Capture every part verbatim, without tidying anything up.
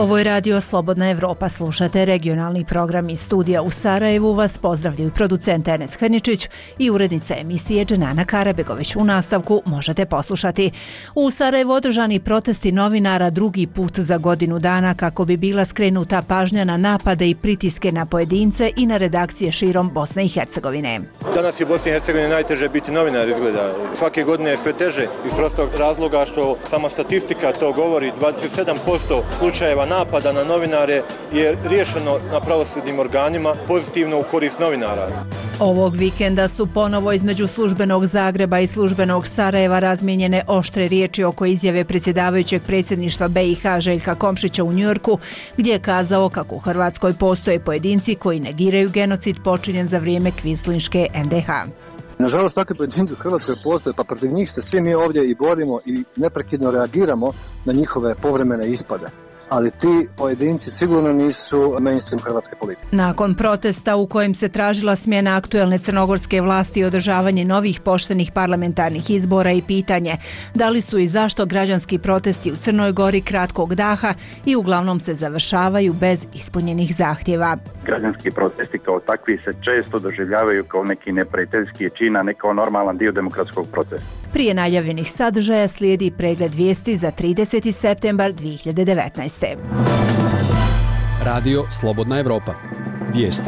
Ovo je radio Slobodna Evropa, slušate regionalni program iz studija u Sarajevu. Vas pozdravljaju producent Enes Hrničić i urednica emisije Dženana Karabegović. U nastavku možete poslušati. U Sarajevu održani protesti novinara drugi put za godinu dana kako bi bila skrenuta pažnja na napade i pritiske na pojedince i na redakcije širom Bosne i Hercegovine. Danas je u Bosni i Hercegovini najteže biti novinar, izgleda. Svake godine je sve teže iz prostog razloga što sama statistika to govori. dvadeset sedam posto slučajeva napada na novinare je riješeno na pravosudnim organima pozitivno u korist novinara. Ovog vikenda su ponovo između službenog Zagreba i službenog Sarajeva razmijenjene oštre riječi oko izjave predsjedavajućeg predsjedništva B i H Željka Komšića u Njujorku, gdje je kazao kako u Hrvatskoj postoje pojedinci koji negiraju genocid počinjen za vrijeme kvislinške en de ha. Nažalost, takve pojedinci u Hrvatskoj postoje, pa protiv njih se svi mi ovdje i borimo i neprekidno reagiramo na njihove povremene ispade. Ali ti pojedinci sigurno nisu mainstream hrvatske politike. Nakon protesta u kojem se tražila smjena aktuelne crnogorske vlasti i održavanje novih poštenih parlamentarnih izbora i pitanje da li su i zašto građanski protesti u Crnoj Gori kratkog daha i uglavnom se završavaju bez ispunjenih zahtjeva. Građanski protesti kao takvi se često doživljavaju kao neki neprijateljski čin, a ne kao normalan dio demokratskog procesa. Prije najavljenih sadržaja slijedi pregled vijesti za trideseti septembar dvije hiljade devetnaeste. Radio Slobodna Evropa. Vijesti.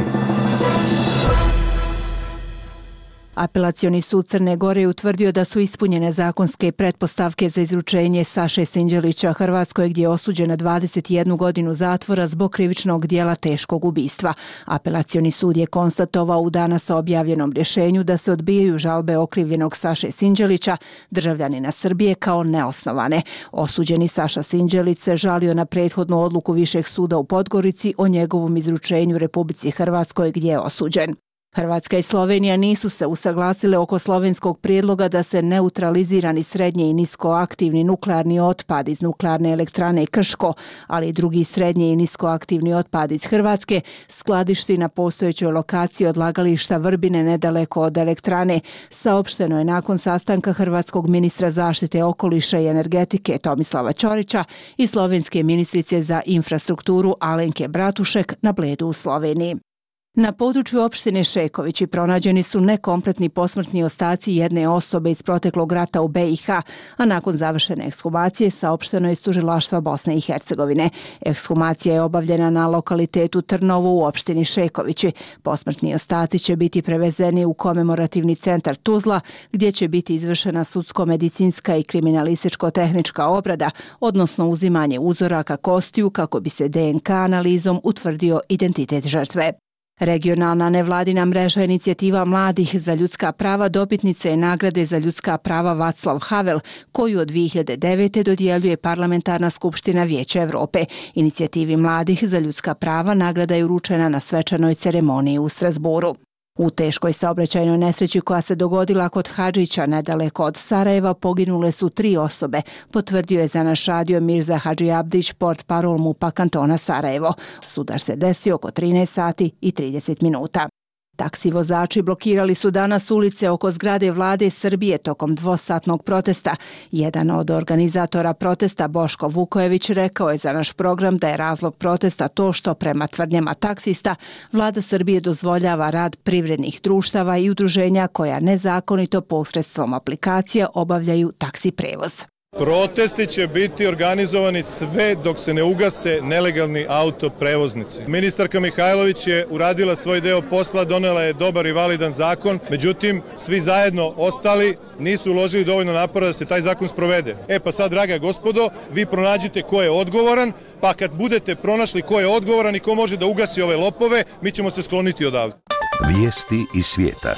Apelacioni sud Crne Gore je utvrdio da su ispunjene zakonske pretpostavke za izručenje Saše Sinđelića Hrvatskoj, gdje je osuđen na dvadeset jednu godinu zatvora zbog krivičnog dijela teškog ubistva. Apelacioni sud je konstatovao u danas objavljenom rješenju da se odbijaju žalbe okrivljenog Saše Sinđelića, državljanina Srbije, kao neosnovane. Osuđeni Saša Sinđelić se žalio na prethodnu odluku Višeg suda u Podgorici o njegovom izručenju Republici Hrvatskoj, gdje je osuđen. Hrvatska i Slovenija nisu se usaglasile oko slovenskog prijedloga da se neutralizirani srednje i niskoaktivni nuklearni otpad iz nuklearne elektrane Krško, ali i drugi srednje i niskoaktivni otpad iz Hrvatske skladišti na postojećoj lokaciji odlagališta Vrbine nedaleko od elektrane, saopšteno je nakon sastanka hrvatskog ministra zaštite okoliša i energetike Tomislava Ćorića i slovenske ministrice za infrastrukturu Alenke Bratušek na Bledu u Sloveniji. Na području opštine Šekovići pronađeni su nekompletni posmrtni ostaci jedne osobe iz proteklog rata u B i H, a nakon završene ekshumacije saopšteno je iz tužilaštva Bosne i Hercegovine. Ekshumacija je obavljena na lokalitetu Trnovo u opštini Šekovići. Posmrtni ostaci će biti prevezeni u komemorativni centar Tuzla, gdje će biti izvršena sudsko-medicinska i kriminalističko-tehnička obrada, odnosno uzimanje uzoraka kostiju kako bi se de en ka analizom utvrdio identitet žrtve. Regionalna nevladina mreža Inicijativa mladih za ljudska prava dobitnica je nagrade za ljudska prava Václav Havel, koju od dvije hiljade devete. dodjeljuje Parlamentarna skupština Vijeća Evrope. Inicijativi mladih za ljudska prava nagrada je uručena na svečanoj ceremoniji u Strasbourgu. U teškoj saobraćajnoj nesreći koja se dogodila kod Hadžića nedaleko od Sarajeva poginule su tri osobe, potvrdio je za naš radio Mirza Hadži Abdić, portparol MUP-a kantona Sarajevo. Sudar se desio oko trinaest sati i trideset minuta. Taksi vozači blokirali su danas ulice oko zgrade vlade Srbije tokom dvosatnog protesta. Jedan od organizatora protesta, Boško Vukojević, rekao je za naš program da je razlog protesta to što prema tvrdnjama taksista vlada Srbije dozvoljava rad privrednih društava i udruženja koja nezakonito posredstvom aplikacija obavljaju taksi prevoz. Protesti će biti organizovani sve dok se ne ugase nelegalni autoprevoznici. Ministarka Mihajlović je uradila svoj deo posla, donela je dobar i validan zakon, međutim svi zajedno ostali nisu uložili dovoljno napora da se taj zakon sprovede. E pa sad, draga gospodo, vi pronađite ko je odgovoran, pa kad budete pronašli ko je odgovoran i ko može da ugasi ove lopove, mi ćemo se skloniti odavde. Vijesti iz svijeta.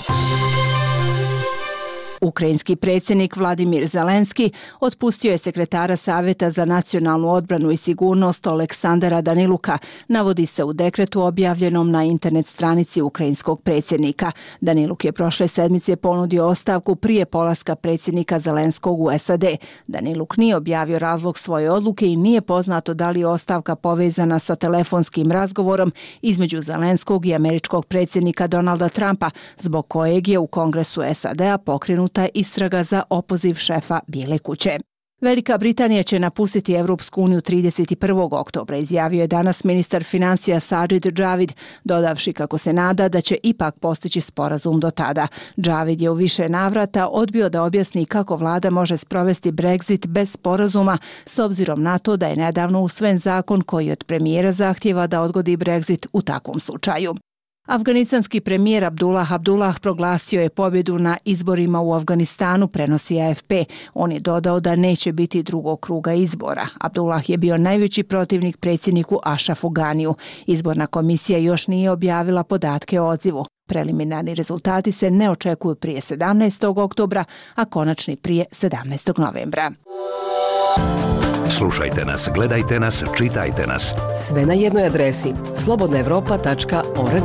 Ukrajinski predsjednik Vladimir Zelenski otpustio je sekretara Savjeta za nacionalnu odbranu i sigurnost Oleksandra Daniluka, navodi se u dekretu objavljenom na internet stranici ukrajinskog predsjednika. Daniluk je prošle sedmice ponudio ostavku prije polaska predsjednika Zelenskog u es a de. Daniluk nije objavio razlog svoje odluke i nije poznato da li je ostavka povezana sa telefonskim razgovorom između Zelenskog i američkog predsjednika Donalda Trumpa, zbog kojeg je u Kongresu es a de-a pokrenut istraga za opoziv šefa Bijele kuće. Velika Britanija će napustiti Evropsku uniju trideset prvog oktobra, izjavio je danas ministar financija Sajid Javid, dodavši kako se nada da će ipak postići sporazum do tada. Javid je u više navrata odbio da objasni kako vlada može sprovesti Brexit bez sporazuma, s obzirom na to da je nedavno usvojen zakon koji od premijera zahtjeva da odgodi Brexit u takvom slučaju. Afganistanski premijer Abdullah Abdullah proglasio je pobjedu na izborima u Afganistanu, prenosi A F P. On je dodao da neće biti drugog kruga izbora. Abdullah je bio najveći protivnik predsjedniku Ashrafu Ganiju. Izborna komisija još nije objavila podatke o odzivu. Preliminarni rezultati se ne očekuju prije sedamnaestog oktobra, a konačni prije sedamnaestog novembra. Slušajte nas, gledajte nas, čitajte nas. Sve na jednoj adresi slobodna evropa tačka org.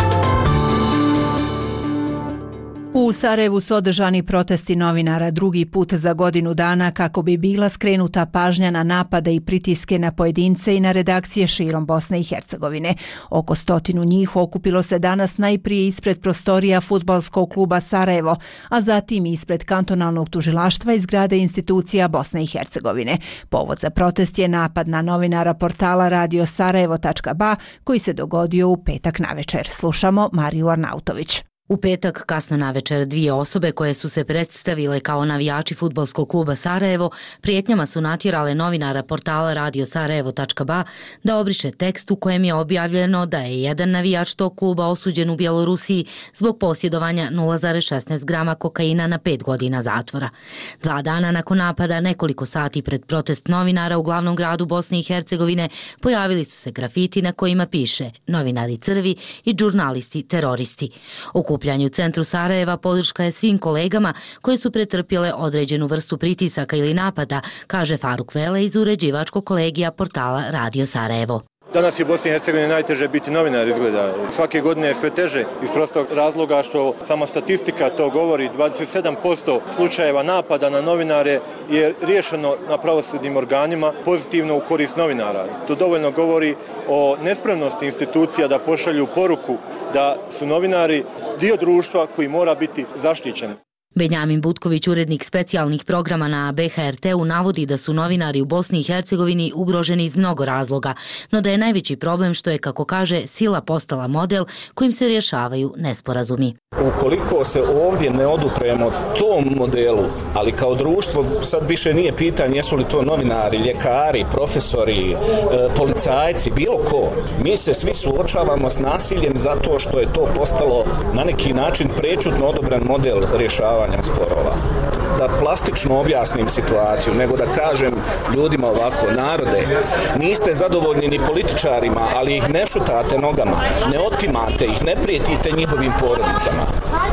U Sarajevu su održani protesti novinara drugi put za godinu dana kako bi bila skrenuta pažnja na napade i pritiske na pojedince i na redakcije širom Bosne i Hercegovine. Oko stotinu njih okupilo se danas najprije ispred prostorija fudbalskog kluba Sarajevo, a zatim ispred kantonalnog tužilaštva i zgrade institucija Bosne i Hercegovine. Povod za protest je napad na novinara portala radio sarajevo tačka ba koji se dogodio u petak navečer. Slušamo Mariju Arnautović. U petak kasno navečer dvije osobe koje su se predstavile kao navijači fudbalskog kluba Sarajevo prijetnjama su natjerale novinara portala radio sarajevo tačka ba da obriše tekst u kojem je objavljeno da je jedan navijač tog kluba osuđen u Bjelorusiji zbog posjedovanja nula zarez šesnaest grama kokaina na pet godina zatvora. Dva dana nakon napada, nekoliko sati pred protest novinara u glavnom gradu Bosne i Hercegovine, pojavili su se grafiti na kojima piše "Novinari crvi" i "Žurnalisti teroristi". Okupljanje u centru Sarajeva podrška je svim kolegama koje su pretrpjele određenu vrstu pritisaka ili napada, kaže Faruk Vele iz uređivačkog kolegija portala Radio Sarajevo. Danas je u Bosni i Hercegovini najteže biti novinar, izgleda. Svake godine je sve teže iz prostog razloga što sama statistika to govori. dvadeset sedam posto slučajeva napada na novinare je riješeno na pravosudnim organima pozitivno u korist novinara. To dovoljno govori o nespremnosti institucija da pošalju poruku da su novinari dio društva koji mora biti zaštićen. Benjamin Butković, urednik specijalnih programa na B H R T-u, navodi da su novinari u Bosni i Hercegovini ugroženi iz mnogo razloga, no da je najveći problem što je, kako kaže, sila postala model kojim se rješavaju nesporazumi. Ukoliko se ovdje ne odupremo tom modelu, ali kao društvo sad više nije pitanje jesu li to novinari, ljekari, profesori, policajci, bilo ko, mi se svi suočavamo s nasiljem zato što je to postalo na neki način prečutno odobran model rješavanja sporova. Da plastično objasnim situaciju, nego da kažem ljudima ovako: narode, niste zadovoljni ni političarima, ali ih ne šutate nogama, ne otimate ih, ne prijetite njihovim porodicama.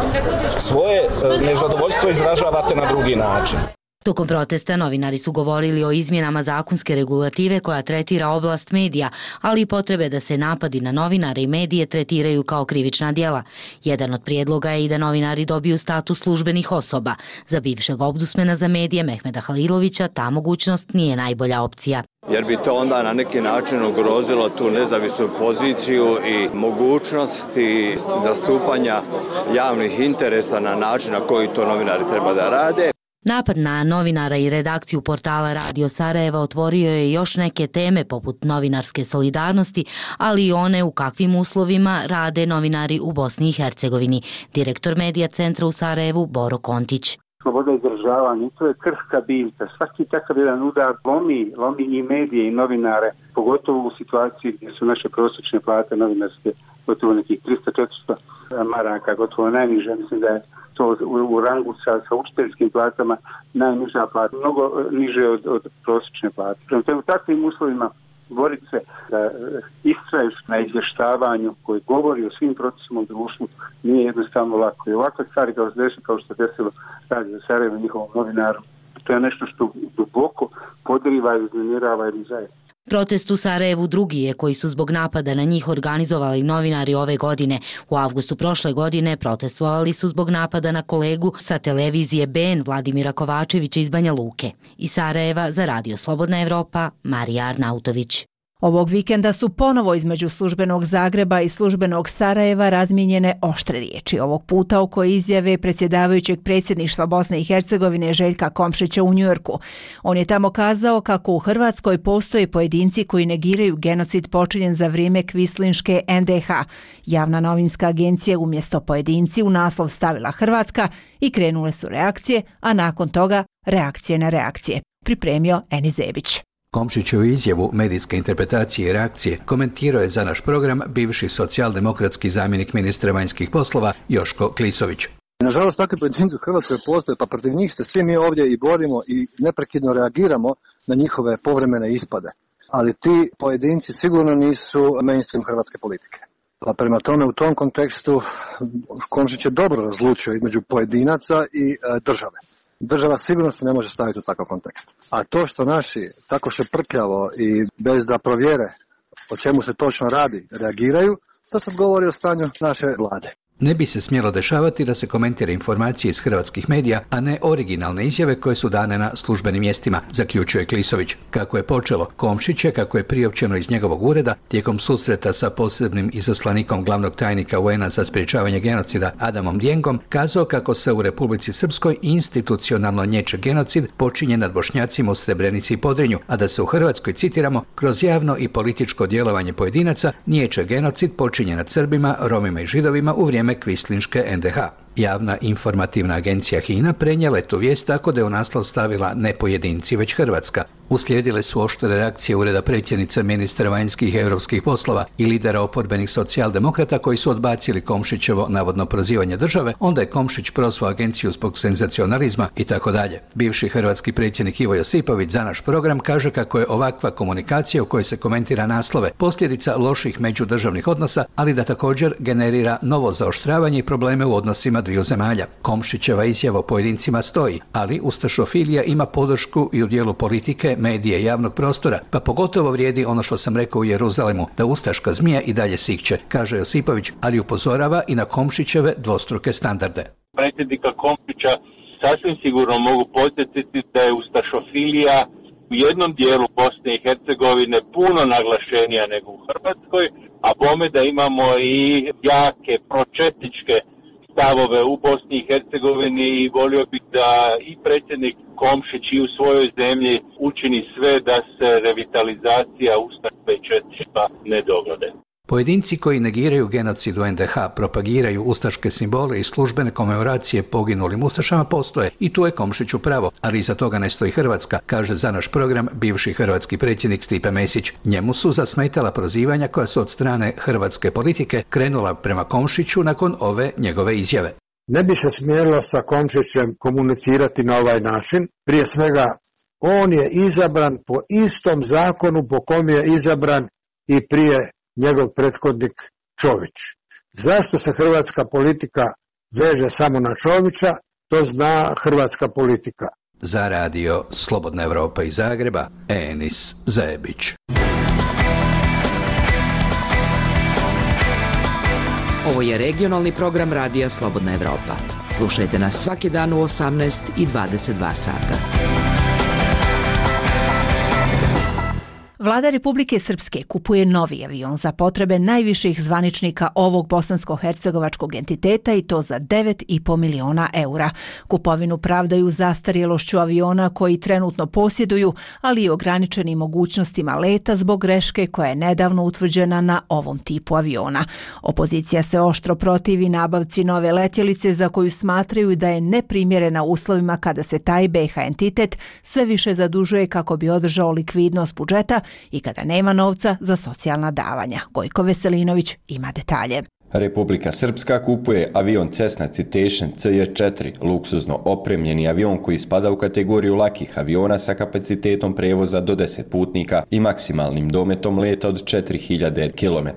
Svoje nezadovoljstvo izražavate na drugi način. Tokom protesta novinari su govorili o izmjenama zakonske regulative koja tretira oblast medija, ali i potrebe da se napadi na novinare i medije tretiraju kao krivična djela. Jedan od prijedloga je i da novinari dobiju status službenih osoba. Za bivšeg ombudsmana za medije Mehmeda Halilovića ta mogućnost nije najbolja opcija. Jer bi to onda na neki način ugrozilo tu nezavisnu poziciju i mogućnosti zastupanja javnih interesa na način na koji to novinari treba da rade. Napad na novinara i redakciju portala Radio Sarajeva otvorio je još neke teme poput novinarske solidarnosti, ali i one u kakvim uslovima rade novinari u Bosni i Hercegovini. Direktor medija centra u Sarajevu Boro Kontić. Sloboda izražavanja, to je krhka biljka. Svaki takav jedan udar lomi, lomi i medije i novinare, pogotovo u situaciji gdje su naše prosječne plate novinarske gotovo nekih trista do četiristo maraka, gotovo najniže. Mislim da je to u, u rangu sa, sa učiteljskim platama najniža plata, mnogo niže od, od prosječne plate. Prema tome, u takvim uslovima boriti se da istraješ na izvještavanju koji govori o svim procesima u društvu nije jednostavno lako. I ovakve stvari kao se desi, kao što se desilo Radio Sarajevo njihovom novinaru, to je nešto što duboko podriva i uznemirava jednu zajednicu. Protest u Sarajevu drugi je koji su zbog napada na njih organizovali novinari ove godine. U avgustu prošle godine protestovali su zbog napada na kolegu sa televizije B N Vladimira Kovačevića iz Banja Luke. Iz Sarajeva za Radio Slobodna Evropa, Marija Arnautović. Ovog vikenda su ponovo između službenog Zagreba i službenog Sarajeva razmijenjene oštre riječi, ovog puta oko izjave predsjedavajućeg predsjedništva Bosne i Hercegovine Željka Komšića u Njujorku. On je tamo kazao kako u Hrvatskoj postoje pojedinci koji negiraju genocid počinjen za vrijeme kvislinške en de ha. Javna novinska agencija umjesto pojedinci u naslov stavila Hrvatska i krenule su reakcije, a nakon toga reakcije na reakcije. Pripremio Enis Zebić. Komšićevu izjavu medijske interpretacije i reakcije komentirao je za naš program bivši socijaldemokratski zamjenik ministra vanjskih poslova Joško Klisović. Nažalost, takvi pojedinci u Hrvatskoj postoje, pa protiv njih se svi mi ovdje i borimo i neprekidno reagiramo na njihove povremene ispade. Ali ti pojedinci sigurno nisu mainstream hrvatske politike. Pa prema tome, u tom kontekstu Komšić je dobro razlučio između pojedinaca i e, države. Država sigurno se ne može staviti u takav kontekst. A to što naši tako šeprkljavo i bez da provjere o čemu se točno radi reagiraju, to sad govori o stanju naše vlade. Ne bi se smjelo dešavati da se komentira informacije iz hrvatskih medija, a ne originalne izjave koje su dane na službenim mjestima, zaključuje Klisović. Kako je počelo, Komšić je, kako je priopćeno iz njegovog ureda, tijekom susreta sa posebnim izaslanikom glavnog tajnika u en a za sprječavanje genocida Adamom Djengom, kazao kako se u Republici Srpskoj institucionalno nječe genocid počinjen nad Bošnjacima u Srebrenici i Podrinju, a da se u Hrvatskoj, citiramo, kroz javno i političko djelovanje pojedinaca niječe genocid počinjen nad Srbima, Romima i Židovima u vrijeme kvislinške en de ha. Javna informativna agencija HINA prenijela je tu vijest tako da je u naslov stavila ne pojedinci, već Hrvatska. Uslijedile su oštre reakcije ureda predsjednice ministra vanjskih i europskih poslova i lidera oporbenih socijaldemokrata koji su odbacili Komšićevo navodno prozivanje države, onda je Komšić prozvao agenciju zbog senzacionalizma i tako dalje. Bivši hrvatski predsjednik Ivo Josipović za naš program kaže kako je ovakva komunikacija u kojoj se komentira naslove posljedica loših međudržavnih odnosa, ali da također generira novo zaoštravanje i probleme u odnosima dviju zemalja. Komšićeva izjava o pojedincima stoji, ali ustašofilija ima podršku i u dijelu politike, medije i javnog prostora, pa pogotovo vrijedi ono što sam rekao u Jeruzalemu, da ustaška zmija i dalje sikće, kaže Josipović, ali upozorava i na Komšićeve dvostruke standarde. Predsjednika Komšića sasvim sigurno mogu podsjetiti da je ustašofilija u jednom dijelu Bosne i Hercegovine puno naglašenija nego u Hrvatskoj, a bome da imamo i jake pročetničke stavove u Bosni i Hercegovini i volio bih da i predsjednik Komšić i u svojoj zemlji učini sve da se revitalizacija ustaštva i četništva ne dogode. Pojedinci koji negiraju genocid u en de ha, propagiraju ustaške simbole i službene komemoracije poginulim ustašama postoje i tu je Komšić u pravo, ali iza toga ne stoji Hrvatska, kaže za naš program bivši hrvatski predsjednik Stipe Mesić. Njemu su zasmetala prozivanja koja su od strane hrvatske politike krenula prema Komšiću nakon ove njegove izjave. Ne bi se smjelo sa Komšićem komunicirati na ovaj način. Prije svega, on je izabran po istom zakonu po kom je izabran i prije njegov prethodnik Čović. Zašto se hrvatska politika veže samo na Čovića, to zna hrvatska politika. Za radio Slobodna Evropa iz Zagreba, Enis Zebić. Ovo je regionalni program radija Slobodna Evropa. Slušajte nas svaki dan u osamnaest i dvadeset dva sata. Vlada Republike Srpske kupuje novi avion za potrebe najviših zvaničnika ovog bosansko-hercegovačkog entiteta i to za devet i po miliona eura. Kupovinu pravdaju zastarjelošću aviona koji trenutno posjeduju, ali i ograničenim mogućnostima leta zbog greške koja je nedavno utvrđena na ovom tipu aviona. Opozicija se oštro protivi nabavci nove letjelice za koju smatraju da je neprimjerena uslovima kada se taj be ha entitet sve više zadužuje kako bi održao likvidnost budžeta i kada nema novca za socijalna davanja. Gojko Veselinović ima detalje. Republika Srpska kupuje avion Cessna Citation ce je četiri, luksuzno opremljeni avion koji spada u kategoriju lakih aviona sa kapacitetom prevoza do deset putnika i maksimalnim dometom leta od četiri hiljade kilometara.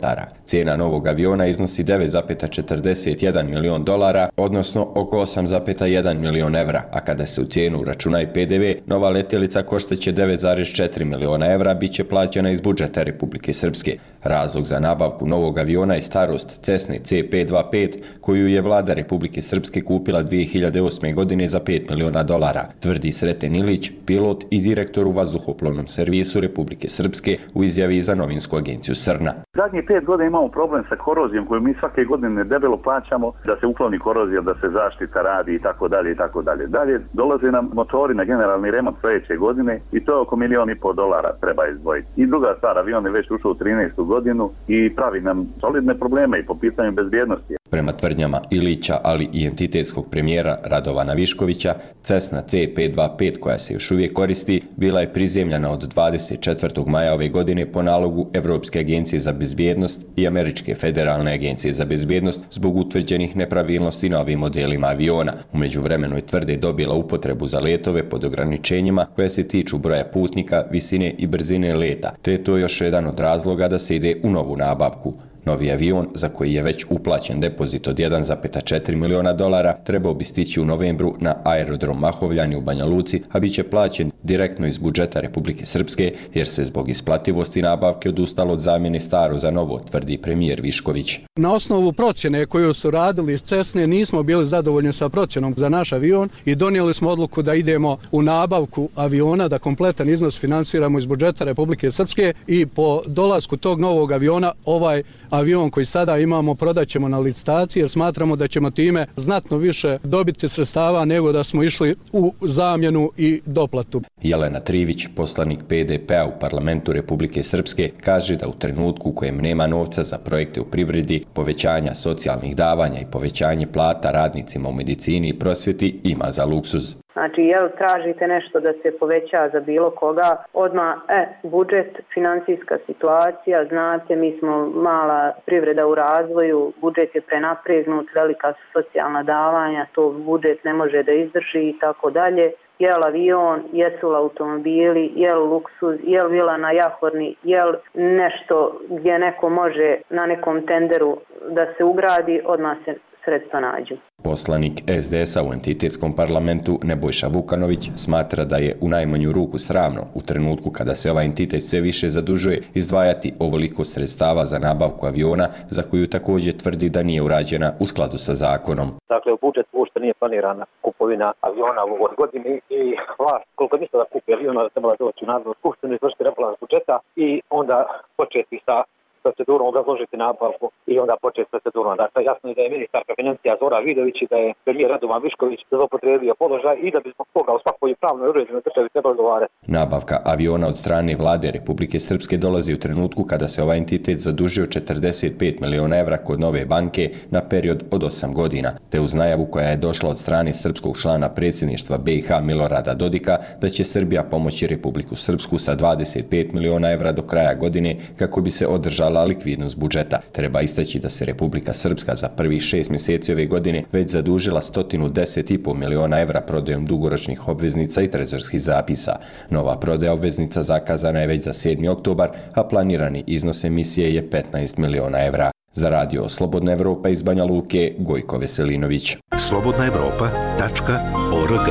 Cijena novog aviona iznosi devet zarez četrdeset jedan milion dolara, odnosno oko osam zarez jedan milion evra, a kada se u cijenu uračuna i P D V, nova letjelica koštaće devet zarez četiri miliona evra, bit će plaćena iz budžeta Republike Srpske. Razlog za nabavku novog aviona je starost Cessne C pet dvadeset pet, koju je vlada Republike Srpske kupila dvije hiljade osme. godine za pet miliona dolara, tvrdi Sreten Ilić, pilot i direktor u vazduhoplovnom servisu Republike Srpske u izjavi za novinsku agenciju Srna. Zadnjih pet godina imamo problem sa korozijom koju mi svake godine debelo plaćamo da se ukloni korozija, da se zaštita radi i tako dalje i tako dalje. Dalje dolaze nam motori na generalni remont sljedeće godine i to je oko milijon i pol dolara treba izdvojiti. I druga stvar, avion je već ušao u trinaestu godinu i pravi nam solidne probleme i po pitanju bezbjednosti. Prema tvrdnjama Ilića, ali i entitetskog premijera Radovana Viškovića, Cessna C pet dvadeset pet, koja se još uvijek koristi, bila je prizemljena od dvadeset četvrtog maja ove godine po nalogu Evropske agencije za bezbjednost i Američke federalne agencije za bezbjednost zbog utvrđenih nepravilnosti na ovim modelima aviona. U međuvremenu je tvrde dobila upotrebu za letove pod ograničenjima koja se tiču broja putnika, visine i brzine leta, te je to još jedan od razloga da se ide u novu nabavku. Novi avion, za koji je već uplaćen depozit od jedan zarez četiri miliona dolara, trebao bi stići u novembru na aerodrom Mahovljani u Banja Luci, a bit će plaćen direktno iz budžeta Republike Srpske, jer se zbog isplativosti nabavke odustalo od zamjene staro za novo, tvrdi premijer Višković. Na osnovu procjene koju su radili iz Cessne nismo bili zadovoljni sa procjenom za naš avion i donijeli smo odluku da idemo u nabavku aviona, da kompletan iznos finansiramo iz budžeta Republike Srpske i po dolasku tog novog aviona ovaj avion koji sada imamo prodat ćemo na licitaciji jer smatramo da ćemo time znatno više dobiti sredstava nego da smo išli u zamjenu i doplatu. Jelena Trivić, poslanik P D P-a u parlamentu Republike Srpske, kaže da u trenutku u kojem nema novca za projekte u privredi, povećanja socijalnih davanja i povećanje plata radnicima u medicini i prosvjeti ima za luksuz. Znači, jel tražite nešto da se poveća za bilo koga, odmah, e, budžet, financijska situacija, znate, mi smo mala privreda u razvoju, budžet je prenapregnut, velika su socijalna davanja, to budžet ne može da izdrži i tako dalje. Jel avion, jesu li automobili, jel luksuz, jel vila na Jahorni, jel nešto gdje neko može na nekom tenderu da se ugradi, odmah se sredstva nađu. Poslanik S D S-a u entitetskom parlamentu Nebojša Vukanović smatra da je u najmanju ruku sramno u trenutku kada se ovaj entitet sve više zadužuje izdvajati ovoliko sredstava za nabavku aviona za koju također tvrdi da nije urađena u skladu sa zakonom. Dakle, u budžetu uopšte nije planirana kupovina aviona u ovoj godini i vlast koliko misle da kupi aviona da trebala doći u Narodnu skupštinu, izvršiti rebalans budžeta i onda početi sa procedurom, obrazložiti nabavku i onda početi s procedurom. Dakle, jasno je da je ministarka financija Zora Vidović i da je premijer Radovan Višković zloupotrijebio položaj i da bi zbog toga u svakoj pravnoj uređenoj državi trebalo odgovarati. Nabavka aviona od strane vlade Republike Srpske dolazi u trenutku kada se ovaj entitet zadužio četrdeset pet miliona evra kod Nove banke na period od osam godina, te uz najavu koja je došla od strane srpskog člana predsjedništva B i H Milorada Dodika da će Srbija pomoći Republiku Srpsku sa dvadeset pet miliona evra do kraja godine kako bi se održala likvidnost budžeta. Treba istaći da se Republika Srpska za prvih šest mjeseci ove godine već zadužila sto deset i pol miliona evra prodajom dugoročnih obveznica i trezorskih zapisa. Nova prodaja obveznica zakazana je već za sedmi oktobar, a planirani iznos emisije je petnaest miliona evra. Za radio Slobodna Evropa iz Banja Luke, Gojko Veselinović. slobodna evropa tačka org.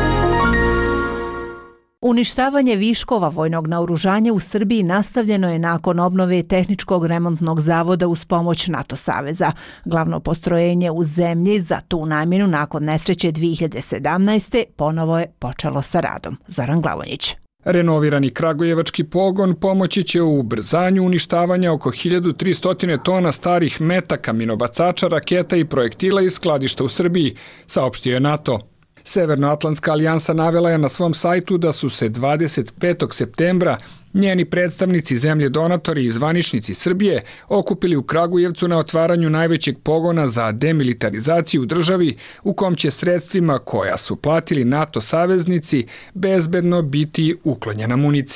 Uništavanje viškova vojnog naoružanja u Srbiji nastavljeno je nakon obnove tehničkog remontnog zavoda uz pomoć NATO saveza. Glavno postrojenje u zemlji za tu namjenu nakon nesreće dvije hiljade sedamnaeste. ponovo je počelo sa radom. Zoran Glavonjić. Renovirani kragujevački pogon pomoći će u ubrzanju uništavanja oko hiljadu tristo tona starih metaka, minobacača, raketa i projektila iz skladišta u Srbiji, saopštio je NATO. Severnoatlantska alijansa navela je na svom sajtu da su se dvadeset petog septembra njeni predstavnici zemlje donatori i zvaničnici Srbije okupili u Kragujevcu na otvaranju najvećeg pogona za demilitarizaciju u državi u kom će sredstvima koja su platili NATO saveznici bezbedno biti uklonjena municija.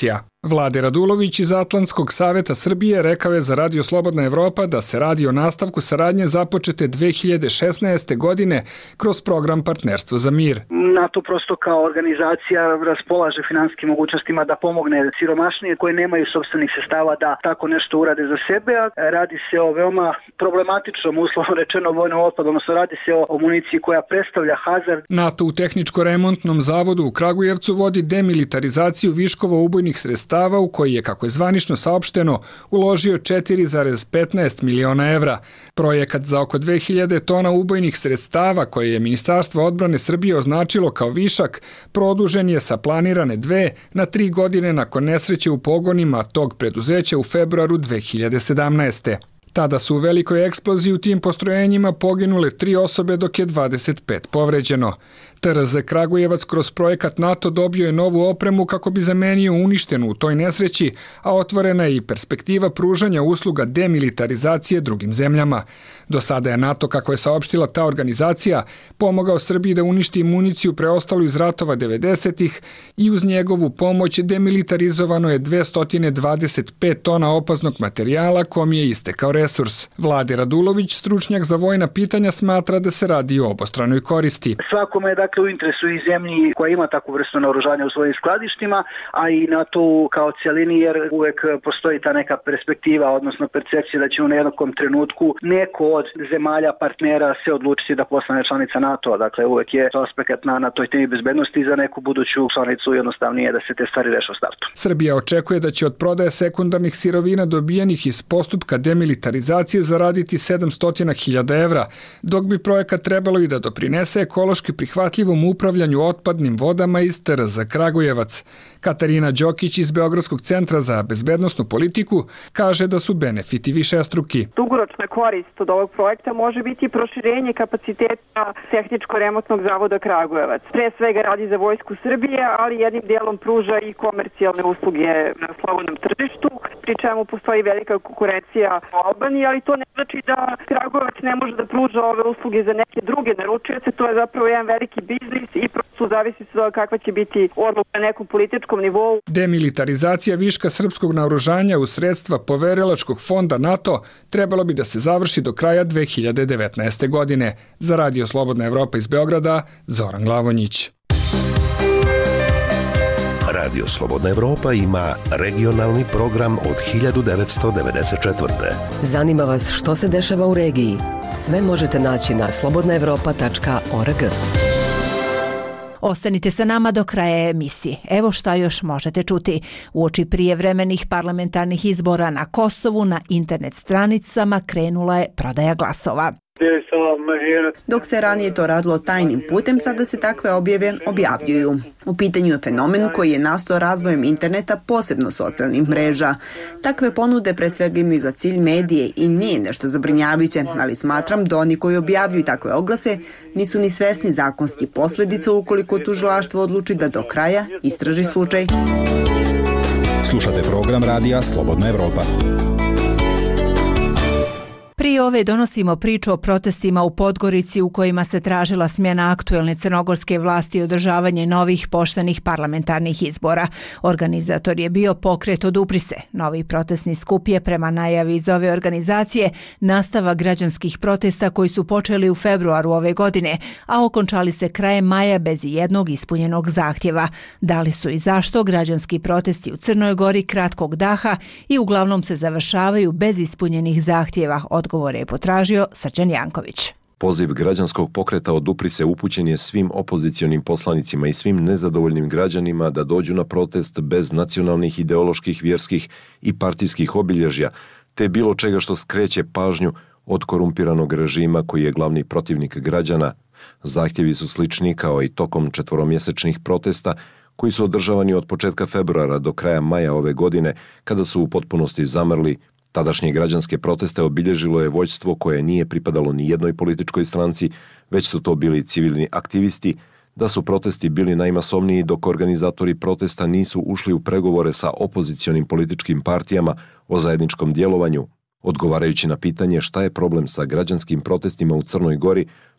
Vlade Radulović iz Atlantskog saveta Srbije rekao je za Radio Slobodna Evropa da se radi o nastavku saradnje započete dve hiljade šesnaeste. godine kroz program Partnerstvo za mir. NATO prosto kao organizacija raspolaže finansijskim mogućnostima da pomogne siromašnije koje nemaju sopstvenih sredstava da tako nešto urade za sebe, a radi se o veoma problematičnom, uslovno rečeno, vojnom otpadu, odnosno radi se o municiji koja predstavlja hazard. NATO u Tehničko-remontnom zavodu u Kragujevcu vodi demilitarizaciju viškova ubojnih sredstava u koji je, kako je zvanično saopšteno, uložio četiri zarez petnaest miliona evra. Projekat za oko dve hiljade tona ubojnih sredstava koje je Ministarstvo odbrane Srbije označilo kao višak, produžen je sa planirane dve na tri godine nakon nesreće u pogonima tog preduzeća u februaru dve hiljade sedamnaeste. Tada su u velikoj eksploziji u tim postrojenjima poginule tri osobe dok je dvadeset pet povređeno. T R Z Kragujevac kroz projekat NATO dobio je novu opremu kako bi zamenio uništenu u toj nesreći, a otvorena je i perspektiva pružanja usluga demilitarizacije drugim zemljama. Do sada je NATO, kako je saopštila ta organizacija, pomogao Srbiji da uništi municiju preostalu iz ratova devedesetih i uz njegovu pomoć demilitarizovano je dvesta dvadeset pet tona opasnog materijala kom je istekao resurs. Vlade Radulović, stručnjak za vojna pitanja, smatra da se radi o obostranoj koristi. Svakome je dakle u interesu i zemlji koja ima takvu vrstu naoružanja u svojim skladištima, a i NATO kao cijelini, jer uvek postoji ta neka perspektiva, odnosno percepcija da će u nekom trenutku neko od zemalja partnera se odlučiti da postane članica NATO. Dakle, uvek je aspekt na, na toj temi bezbednosti za neku buduću članicu jednostavnije da se te stvari reše u startu. Srbija očekuje da će od prodaje sekundarnih sirovina dobijenih iz postupka demilitarizacije zaraditi sedamsto hiljada evra, dok bi projekat trebalo i da doprinese ekološki prihvatljivom upravljanju otpadnim vodama iz T R Z Kragujevac. Katarina Đokić iz Beogradskog centra za bezbednosnu politiku kaže da su benefiti višestruki. Dugoročna korist od ovog projekta može biti proširenje kapaciteta Tehničko-remontnog zavoda Kragujevac. Pre svega radi za Vojsku Srbije, ali jednim dijelom pruža i komercijalne usluge na slobodnom tržištu, pri čemu postoji velika konkurencija u Albaniji, ali to ne znači da Kragujevac ne može da pruža ove usluge za neke druge naručioce. To je zapravo jedan veliki biznis i prosto zavisi se od kakva će biti odluka na nekom političkom nivou. Demilitarizacija viška srpskog naoružanja u sredstva poverilačkog fonda NATO trebalo bi da se završi do kraja dve hiljade devetnaeste. godine. Za Radio Slobodna Evropa iz Beograda, Zoran Glavonjić. Radio Slobodna Evropa ima regionalni program od hiljadu devetsto devedeset četvrte. Zanima vas što se dešava u regiji? Sve možete naći na slobodna evropa tačka org. Ostanite sa nama do kraja emisije. Evo šta još možete čuti. Uoči prijevremenih parlamentarnih izbora na Kosovu na internet stranicama krenula je prodaja glasova. Dok se ranije to radilo tajnim putem, sada se takve objave objavljuju. U pitanju je fenomen koji je nastao razvojem interneta, posebno socijalnih mreža. Takve ponude pre svega imaju za cilj medije i nije nešto zabrinjavajuće, ali smatram da oni koji objavljuju takve oglase nisu ni svesni zakonskih posljedica ukoliko tužilaštvo odluči da do kraja istraži slučaj. Slušate program radija Slobodna Evropa. Prije ove donosimo priču o protestima u Podgorici u kojima se tražila smjena aktuelne crnogorske vlasti i održavanje novih poštenih parlamentarnih izbora. Organizator je bio pokret Odupri se. Novi protestni skup je prema najavi iz ove organizacije nastava građanskih protesta koji su počeli u februaru ove godine, a okončali se krajem maja bez jednog ispunjenog zahtjeva. Da li su i zašto građanski protesti u Crnoj Gori kratkog daha i uglavnom se završavaju bez ispunjenih zahtjeva? Odgovore je potražio Srđan Janković. Poziv građanskog pokreta Odupri se upućen je svim opozicionim poslanicima i svim nezadovoljnim građanima da dođu na protest bez nacionalnih, ideoloških, vjerskih i partijskih obilježja, te bilo čega što skreće pažnju od korumpiranog režima koji je glavni protivnik građana. Zahtjevi su slični kao i tokom četvoromjesečnih protesta koji su održavani od početka februara do kraja maja ove godine, kada su u potpunosti zamrli. Tadašnje građanske proteste obilježilo je vođstvo koje nije pripadalo ni jednoj političkoj stranci, već su to bili civilni aktivisti, da su protesti bili najmasovniji dok organizatori protesta nisu ušli u pregovore sa opozicionim političkim partijama o zajedničkom djelovanju. Odgovarajući na pitanje šta je problem sa građanskim protestima u Crnoj Gori,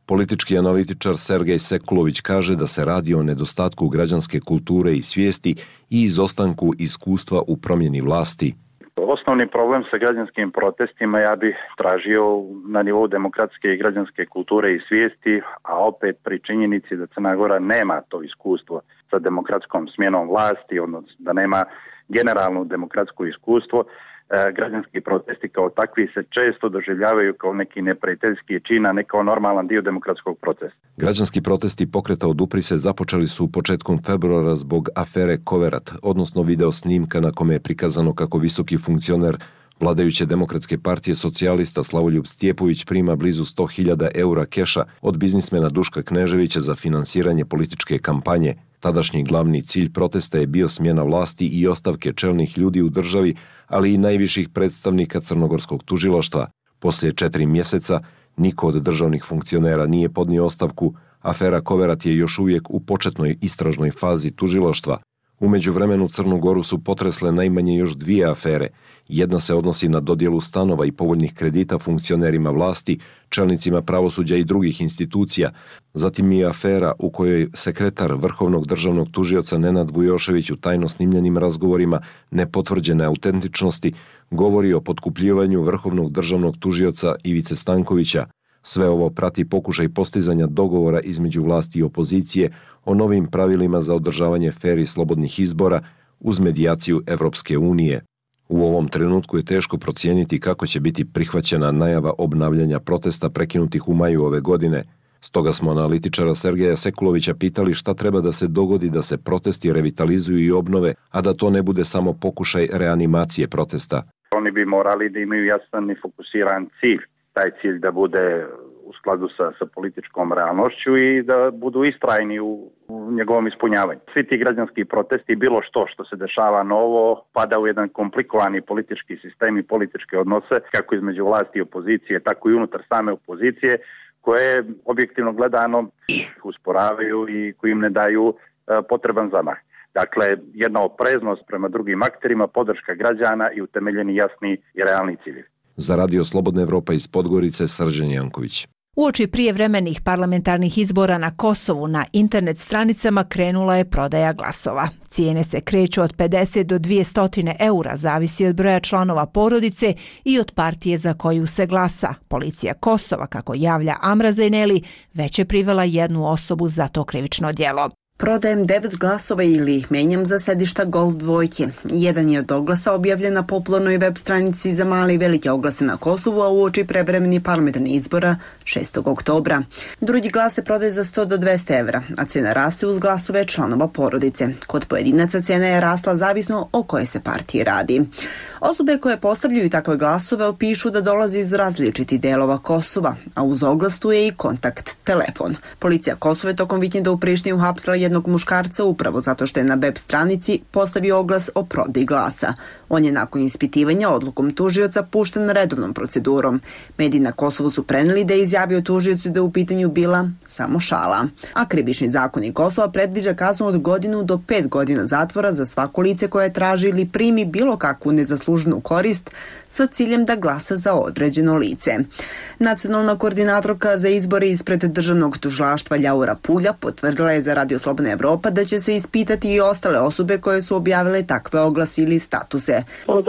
Politički analitičar Sergej Sekulović kaže da se radi o nedostatku građanske kulture i svijesti i izostanku iskustva u promjeni vlasti. Osnovni problem sa građanskim protestima ja bih tražio na nivou demokratske i građanske kulture i svijesti, a opet pri činjenici da Crna Gora nema to iskustvo sa demokratskom smjenom vlasti, odnosno da nema generalno demokratsko iskustvo. E, građanski protesti kao takvi se često doživljavaju kao neki neprijateljski čin, a ne kao normalan dio demokratskog procesa. Građanski protesti pokreta Odupri se započeli su početkom februara zbog afere Koverat, odnosno video snimka na kome je prikazano kako visoki funkcioner vladajuće Demokratske partije socijalista Slavoljub Stjepović prima blizu sto hiljada eura keša od biznismena Duška Kneževića za finansiranje političke kampanje. Tadašnji glavni cilj protesta je bio smjena vlasti i ostavke čelnih ljudi u državi, ali i najviših predstavnika crnogorskog tužilaštva. Poslije četiri mjeseca niko od državnih funkcionera nije podnio ostavku. Afera Koverat je još uvijek u početnoj istražnoj fazi tužilaštva. U međuvremenu Crnu Goru su potresle najmanje još dvije afere. Jedna se odnosi na dodjelu stanova i povoljnih kredita funkcionerima vlasti, čelnicima pravosuđa i drugih institucija. Zatim je afera u kojoj sekretar Vrhovnog državnog tužioca Nenad Vujošević u tajno snimljenim razgovorima nepotvrđene autentičnosti govori o potkupljivanju Vrhovnog državnog tužioca Ivice Stankovića. Sve ovo prati pokušaj postizanja dogovora između vlasti i opozicije o novim pravilima za održavanje fer i slobodnih izbora uz medijaciju Evropske unije. U ovom trenutku je teško procijeniti kako će biti prihvaćena najava obnavljanja protesta prekinutih u maju ove godine. Stoga smo analitičara Sergeja Sekulovića pitali šta treba da se dogodi da se protesti revitalizuju i obnove, a da to ne bude samo pokušaj reanimacije protesta. Oni bi morali da imaju jasan i fokusiran cilj. Taj cilj da bude u skladu sa, sa političkom realnošću i da budu istrajni u, u njegovom ispunjavanju. Svi ti građanski protesti, bilo što što se dešava novo, pada u jedan komplikovani politički sistem i političke odnose, kako između vlasti i opozicije, tako i unutar same opozicije, koje objektivno gledano usporavaju i koji im ne daju e, potreban zamah. Dakle, jedna opreznost prema drugim akterima, podrška građana i utemeljeni jasni i realni ciljevi. Za Radio Slobodna Evropa iz Podgorice, Srđan Janković. Uoči prijevremenih parlamentarnih izbora na Kosovu na internet stranicama krenula je prodaja glasova. Cijene se kreću od pedeset do dvjesto eura, zavisi od broja članova porodice i od partije za koju se glasa. Policija Kosova, kako javlja Amra Zajneli, već je privela jednu osobu za to krivično djelo. Prodajem devet glasova ili ih menjam za sedišta Golf dvojke. Jedan je od oglasa objavljen na popularnoj web stranici za male i velike oglase na Kosovu, a uoči prevremeni parlamentarnih izbora šestog oktobra. Drugi glas se prodaje za sto do dvjesto evra, a cena raste uz glasove članova porodice. Kod pojedinaca cena je rasla zavisno o koje se partiji radi. Osobe koje postavljaju takve glasove opišu da dolaze iz različitih delova Kosova, a uz oglas tu je i kontakt telefon. Policija Kosova je tokom vikenda u Prištini uhapsila jednog muškarca upravo zato što je na web stranici postavio oglas o prodaji glasa. On je nakon ispitivanja odlukom tužioca pušten redovnom procedurom. Mediji na Kosovu su preneli da je izjavio tužiocu da je u pitanju bila samo šala. A krivični zakonik Kosova predviđa kaznu od godinu do pet godina zatvora za svako lice koje traži ili primi bilo kakvu nezasluženu korist sa ciljem da glasa za određeno lice. Nacionalna koordinatorka za izbore ispred državnog tužilaštva Ljaura Pulja potvrdila je za Radio Slobodna Evropa da će se ispitati i ostale osobe koje su objavile takve oglase ili statuse.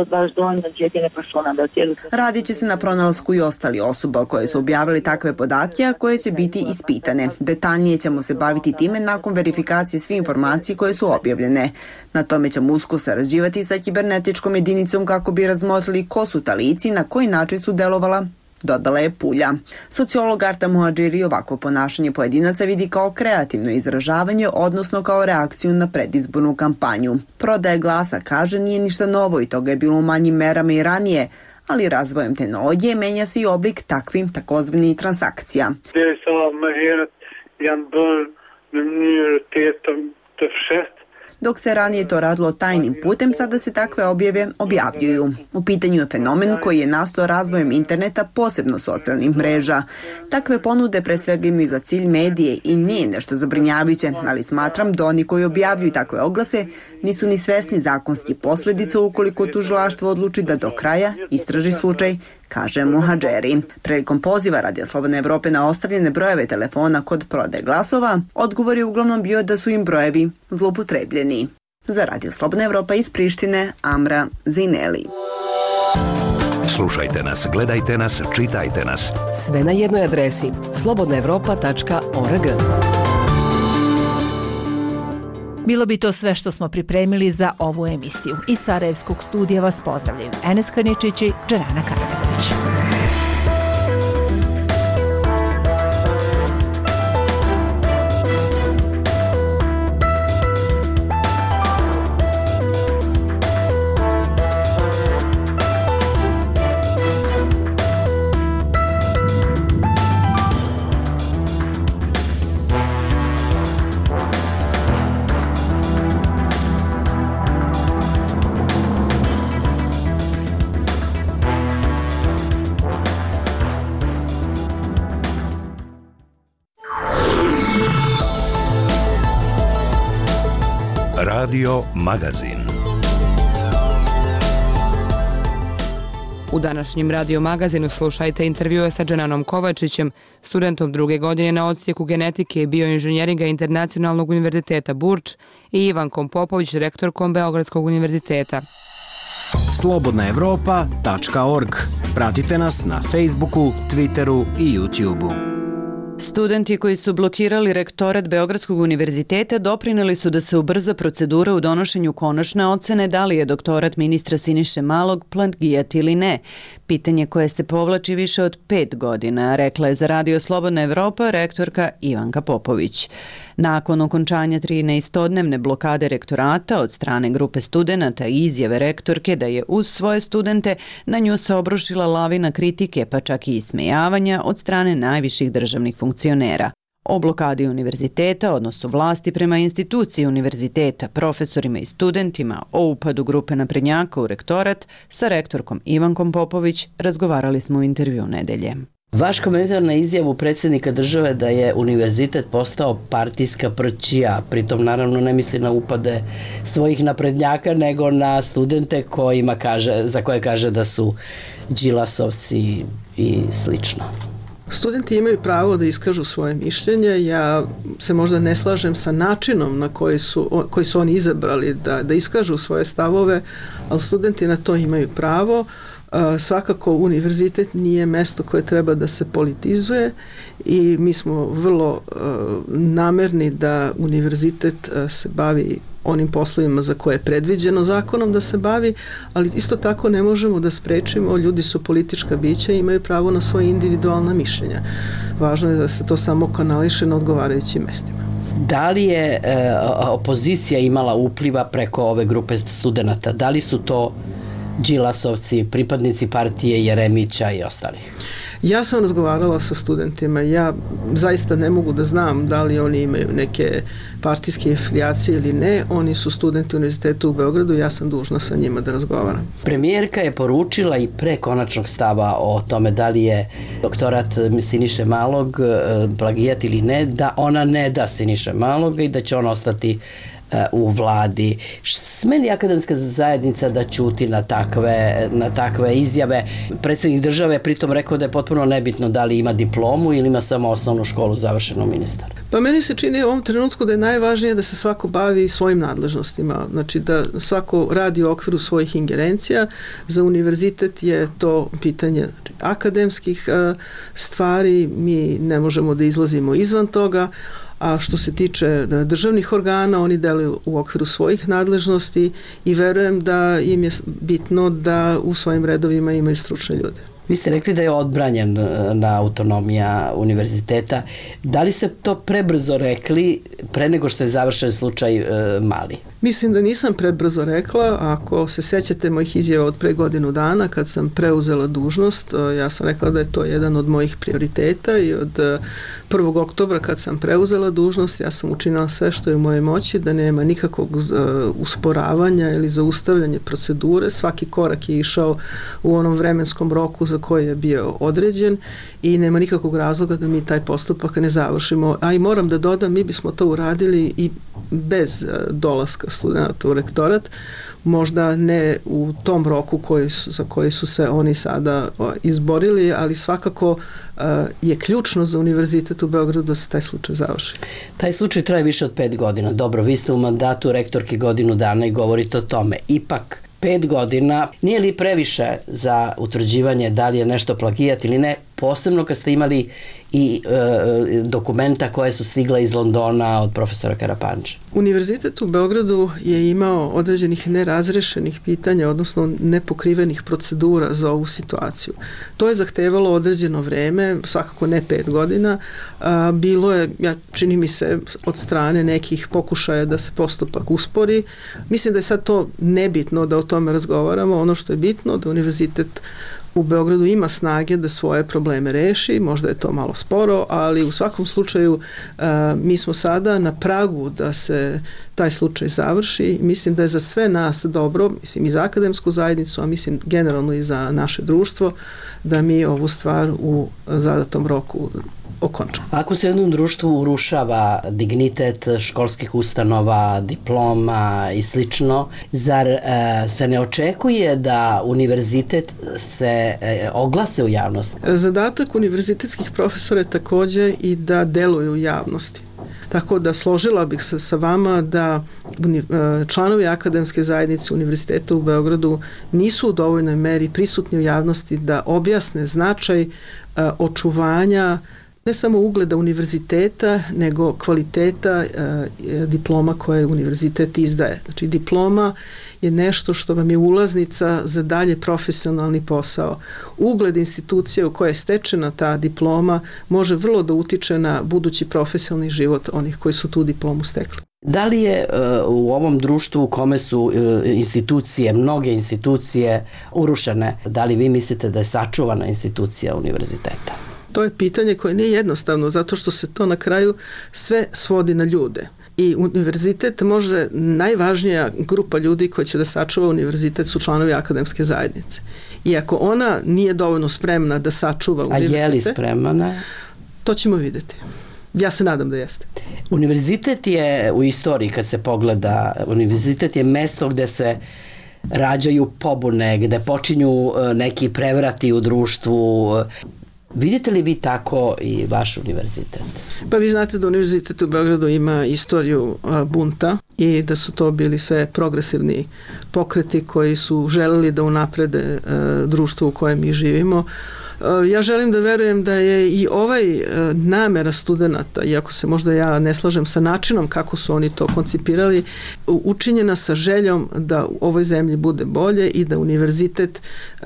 Radit će se na pronalasku i ostali osoba koje su objavili takve podatke, a koje će biti ispitane. Detaljnije ćemo se baviti time nakon verifikacije svih informacija koje su objavljene. Na tome ćemo usko sarađivati sa kibernetičkom jedinicom kako bi razmotrili ko su ta lica i na koji način su delovala, dodala je Pulja. Sociolog Arta Muadžiri ovakvo ponašanje pojedinaca vidi kao kreativno izražavanje, odnosno kao reakciju na predizbornu kampanju. Prodaja glasa, kaže, nije ništa novo i toga je bilo u manjim merama i ranije, ali razvojem tehnologije menja se i oblik takvim takozvanih transakcija. Dok se ranije to radilo tajnim putem, sada se takve objave objavljuju. U pitanju je fenomen koji je nastao razvojem interneta, posebno socijalnih mreža. Takve ponude pre svega imaju za cilj medije i nije nešto zabrinjavajuće, ali smatram da oni koji objavljuju takve oglase nisu ni svesni zakonskih posljedica ukoliko tužilaštvo odluči da do kraja istraži slučaj, kaže Muhadžeri. Prilikom poziva Radija Slobodne Evrope na ostavljene brojeve telefona kod prodaje glasova, odgovor je uglavnom bio da su im brojevi zloupotrebljeni. Za Radio Slobodna Evropa iz Prištine, Amra Zineli. Slušajte nas, gledajte nas, čitajte nas. Sve na jednoj adresi slobodna evropa tačka org. Bilo bi to sve što smo pripremili za ovu emisiju. Iz Sarajevskog studija vas pozdravljaju Enes Hrničić i Džerana Karabegović. Radio Magazin. U današnjem Radio Magazinu slušajte intervjue sa Dženanom Kovačićem, studentom druge godine na odsjeku genetike i bioinženjeringa Internacionalnog univerziteta Burč, i Ivankom Popović, rektorkom Beogradskog univerziteta. slobodna evropa tačka org. Pratite nas na Facebooku, Twitteru i YouTubeu. Studenti koji su blokirali rektorat Beogradskog univerziteta doprineli su da se ubrza procedura u donošenju konačne ocene da li je doktorat ministra Siniše Malog plagijat ili ne. Pitanje koje se povlači više od pet godina, rekla je za Radio Slobodna Evropa rektorka Ivanka Popović. Nakon okončanja trinaestodnevne blokade rektorata od strane grupe studenata i izjave rektorke da je uz svoje studente na nju se obrušila lavina kritike, pa čak i ismejavanja od strane najviših državnih funkcionera. O blokadi univerziteta, odnosu vlasti prema instituciji univerziteta, profesorima i studentima, o upadu grupe naprednjaka u rektorat, sa rektorkom Ivankom Popović razgovarali smo u intervju nedelje. Vaš komentar na izjavu predsjednika države da je univerzitet postao partijska prćija, pritom naravno ne misli na upade svojih naprednjaka, nego na studente kojima kaže, za koje kaže da su Đilasovci i slično. Studenti imaju pravo da iskažu svoje mišljenje. Ja se možda ne slažem sa načinom na koji su, koji su oni izabrali da, da iskažu svoje stavove, ali studenti na to imaju pravo. Svakako univerzitet nije mesto koje treba da se politizuje i mi smo vrlo namerni da univerzitet se bavi onim poslovima za koje je predviđeno zakonom da se bavi, ali isto tako ne možemo da sprečimo, ljudi su politička bića i imaju pravo na svoje individualna mišljenja. Važno je da se to samo kanališe na odgovarajućim mestima. Da li je e, opozicija imala upliva preko ove grupe studenata? Da li su to Đilasovci, pripadnici partije Jeremića i ostalih? Ja sam razgovarala sa studentima, ja zaista ne mogu da znam da li oni imaju neke partijske afilijacije ili ne, oni su studenti univerziteta u Beogradu, ja sam dužna sa njima da razgovaram. Premijerka je poručila i pre konačnog stava o tome da li je doktorat Siniše Malog plagijat ili ne, da ona ne da Siniše Malog i da će on ostati u vladi. Smeli akademska zajednica da ćuti na takve, na takve izjave? Predsjednik države je pritom rekao da je potpuno nebitno da li ima diplomu ili ima samo osnovnu školu završenu ministar. Pa meni se čini u ovom trenutku da je najvažnije da se svako bavi svojim nadležnostima, znači da svako radi u okviru svojih ingerencija. Za univerzitet je to pitanje akademskih stvari, mi ne možemo da izlazimo izvan toga, a što se tiče državnih organa, oni deluju u okviru svojih nadležnosti i verujem da im je bitno da u svojim redovima imaju stručne ljude. Vi ste rekli da je odbranjen na autonomija univerziteta. Da li ste to prebrzo rekli pre nego što je završen slučaj e, Mali? Mislim da nisam prebrzo rekla. Ako se sećate mojih izjava od pre godinu dana kad sam preuzela dužnost, ja sam rekla da je to jedan od mojih prioriteta i od prvog oktobra kad sam preuzela dužnost ja sam učinila sve što je u mojoj moći da nema nikakvog usporavanja ili zaustavljanja procedure. Svaki korak je išao u onom vremenskom roku za koji je bio određen i nema nikakvog razloga da mi taj postupak ne završimo. A i moram da dodam, mi bismo to uradili i bez dolaska studenta u rektorat, možda ne u tom roku koji su, za koji su se oni sada izborili, ali svakako uh, je ključno za Univerzitet u Beogradu da se taj slučaj završi. Taj slučaj traje više od pet godina. Dobro, vi ste u mandatu rektorki godinu dana i govorite o tome. Ipak, pet godina nije li previše za utvrđivanje da li je nešto plagijat ili ne, posebno kad ste imali i e, dokumenta koje su stigla iz Londona od profesora Karapanđe? Univerzitet u Beogradu je imao određenih nerazrešenih pitanja, odnosno nepokrivenih procedura za ovu situaciju. To je zahtevalo određeno vreme, svakako ne pet godina. A, bilo je, ja, čini mi se, od strane nekih pokušaja da se postupak uspori. Mislim da je sad to nebitno da o tome razgovaramo. Ono što je bitno da univerzitet u Beogradu ima snage da svoje probleme reši, možda je to malo sporo, ali u svakom slučaju uh, mi smo sada na pragu da se taj slučaj završi. Mislim da je za sve nas dobro, mislim i za akademsku zajednicu, a mislim generalno i za naše društvo, da mi ovu stvar u zadatom roku okonča. Ako se jednom društvu urušava dignitet školskih ustanova, diploma i slično, zar e, se ne očekuje da univerzitet se e, oglase u javnosti? Zadatak univerzitetskih profesora je takođe i da deluju u javnosti. Tako da složila bih se sa vama da članovi akademske zajednice Univerziteta u Beogradu nisu u dovoljnoj meri prisutni u javnosti da objasne značaj očuvanja ne samo ugleda univerziteta, nego kvaliteta e, diploma koje univerzitet izdaje. Znači, diploma je nešto što vam je ulaznica za dalje profesionalni posao. Ugled institucije u kojoj je stečena ta diploma može vrlo da utiče na budući profesionalni život onih koji su tu diplomu stekli. Da li je uh, u ovom društvu u kome su uh, institucije, mnoge institucije urušene, da li vi mislite da je sačuvana institucija univerziteta? To je pitanje koje nije jednostavno, zato što se to na kraju sve svodi na ljude. I univerzitet može, najvažnija grupa ljudi koji će da sačuva univerzitet su članovi akademske zajednice. I ako ona nije dovoljno spremna da sačuva univerzitet... A je li spremna? To ćemo vidjeti. Ja se nadam da jeste. Univerzitet je u istoriji, kad se pogleda, univerzitet je mesto gde se rađaju pobune, gde počinju neki prevrati u društvu. Vidite li vi tako i vaš univerzitet? Pa vi znate da univerzitet u Beogradu ima istoriju bunta i da su to bili sve progresivni pokreti koji su želeli da unaprede društvo u kojem mi živimo. Ja želim da verujem da je i ovaj namera studenta, iako se možda ja ne slažem sa načinom kako su oni to koncipirali, učinjena sa željom da u ovoj zemlji bude bolje i da univerzitet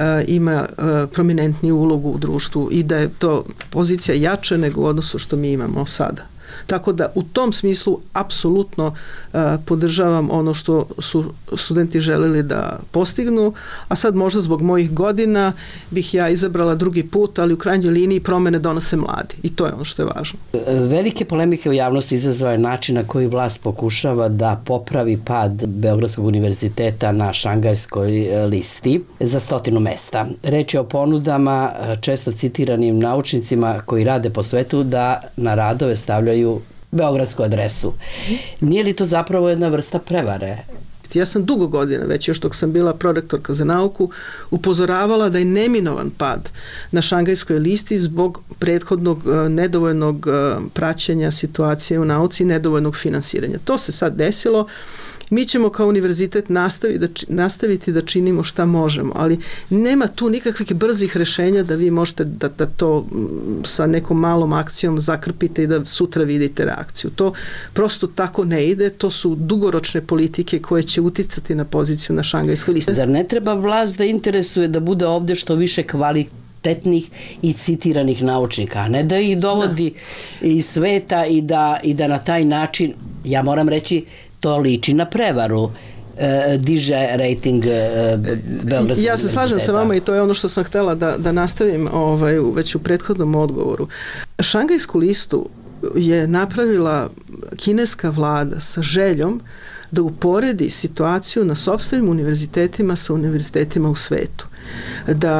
ima prominentniju ulogu u društvu i da je to pozicija jača nego u odnosu što mi imamo sada. Tako da u tom smislu apsolutno uh, podržavam ono što su studenti želeli da postignu, a sad možda zbog mojih godina bih ja izabrala drugi put, ali u krajnjoj liniji promene donose mladi i to je ono što je važno. Velike polemike u javnosti izazvao je način na koji vlast pokušava da popravi pad Beogradskog univerziteta na šangajskoj listi za stotinu mesta. Reč je o ponudama često citiranim naučnicima koji rade po svetu da na radove stavljaju beogradsku adresu. Nije li to zapravo jedna vrsta prevare? Ja sam dugo godina, već još dok sam bila prorektorka za nauku, upozoravala da je neminovan pad na šangajskoj listi zbog prethodnog nedovoljnog praćenja situacije u nauci i nedovoljnog finansiranja. To se sad desilo. Mi ćemo kao univerzitet nastaviti da, nastaviti da činimo šta možemo, ali nema tu nikakvih brzih rešenja da vi možete da, da to sa nekom malom akcijom zakrpite i da sutra vidite reakciju. To prosto tako ne ide, to su dugoročne politike koje će uticati na poziciju na šangajskoj listi. Zar ne treba vlast da interesuje da bude ovde što više kvalitetnih i citiranih naučnika, a ne da ih dovodi da. iz sveta i da, i da na taj način, ja moram reći, to liči na prevaru, e, diže rating e, Beogradskog Ja se slažem sa vama i to je ono što sam htela da, da nastavim ovaj, već u prethodnom odgovoru. Šangajsku listu je napravila kineska vlada sa željom da uporedi situaciju na sopstvenim univerzitetima sa univerzitetima u svetu. Da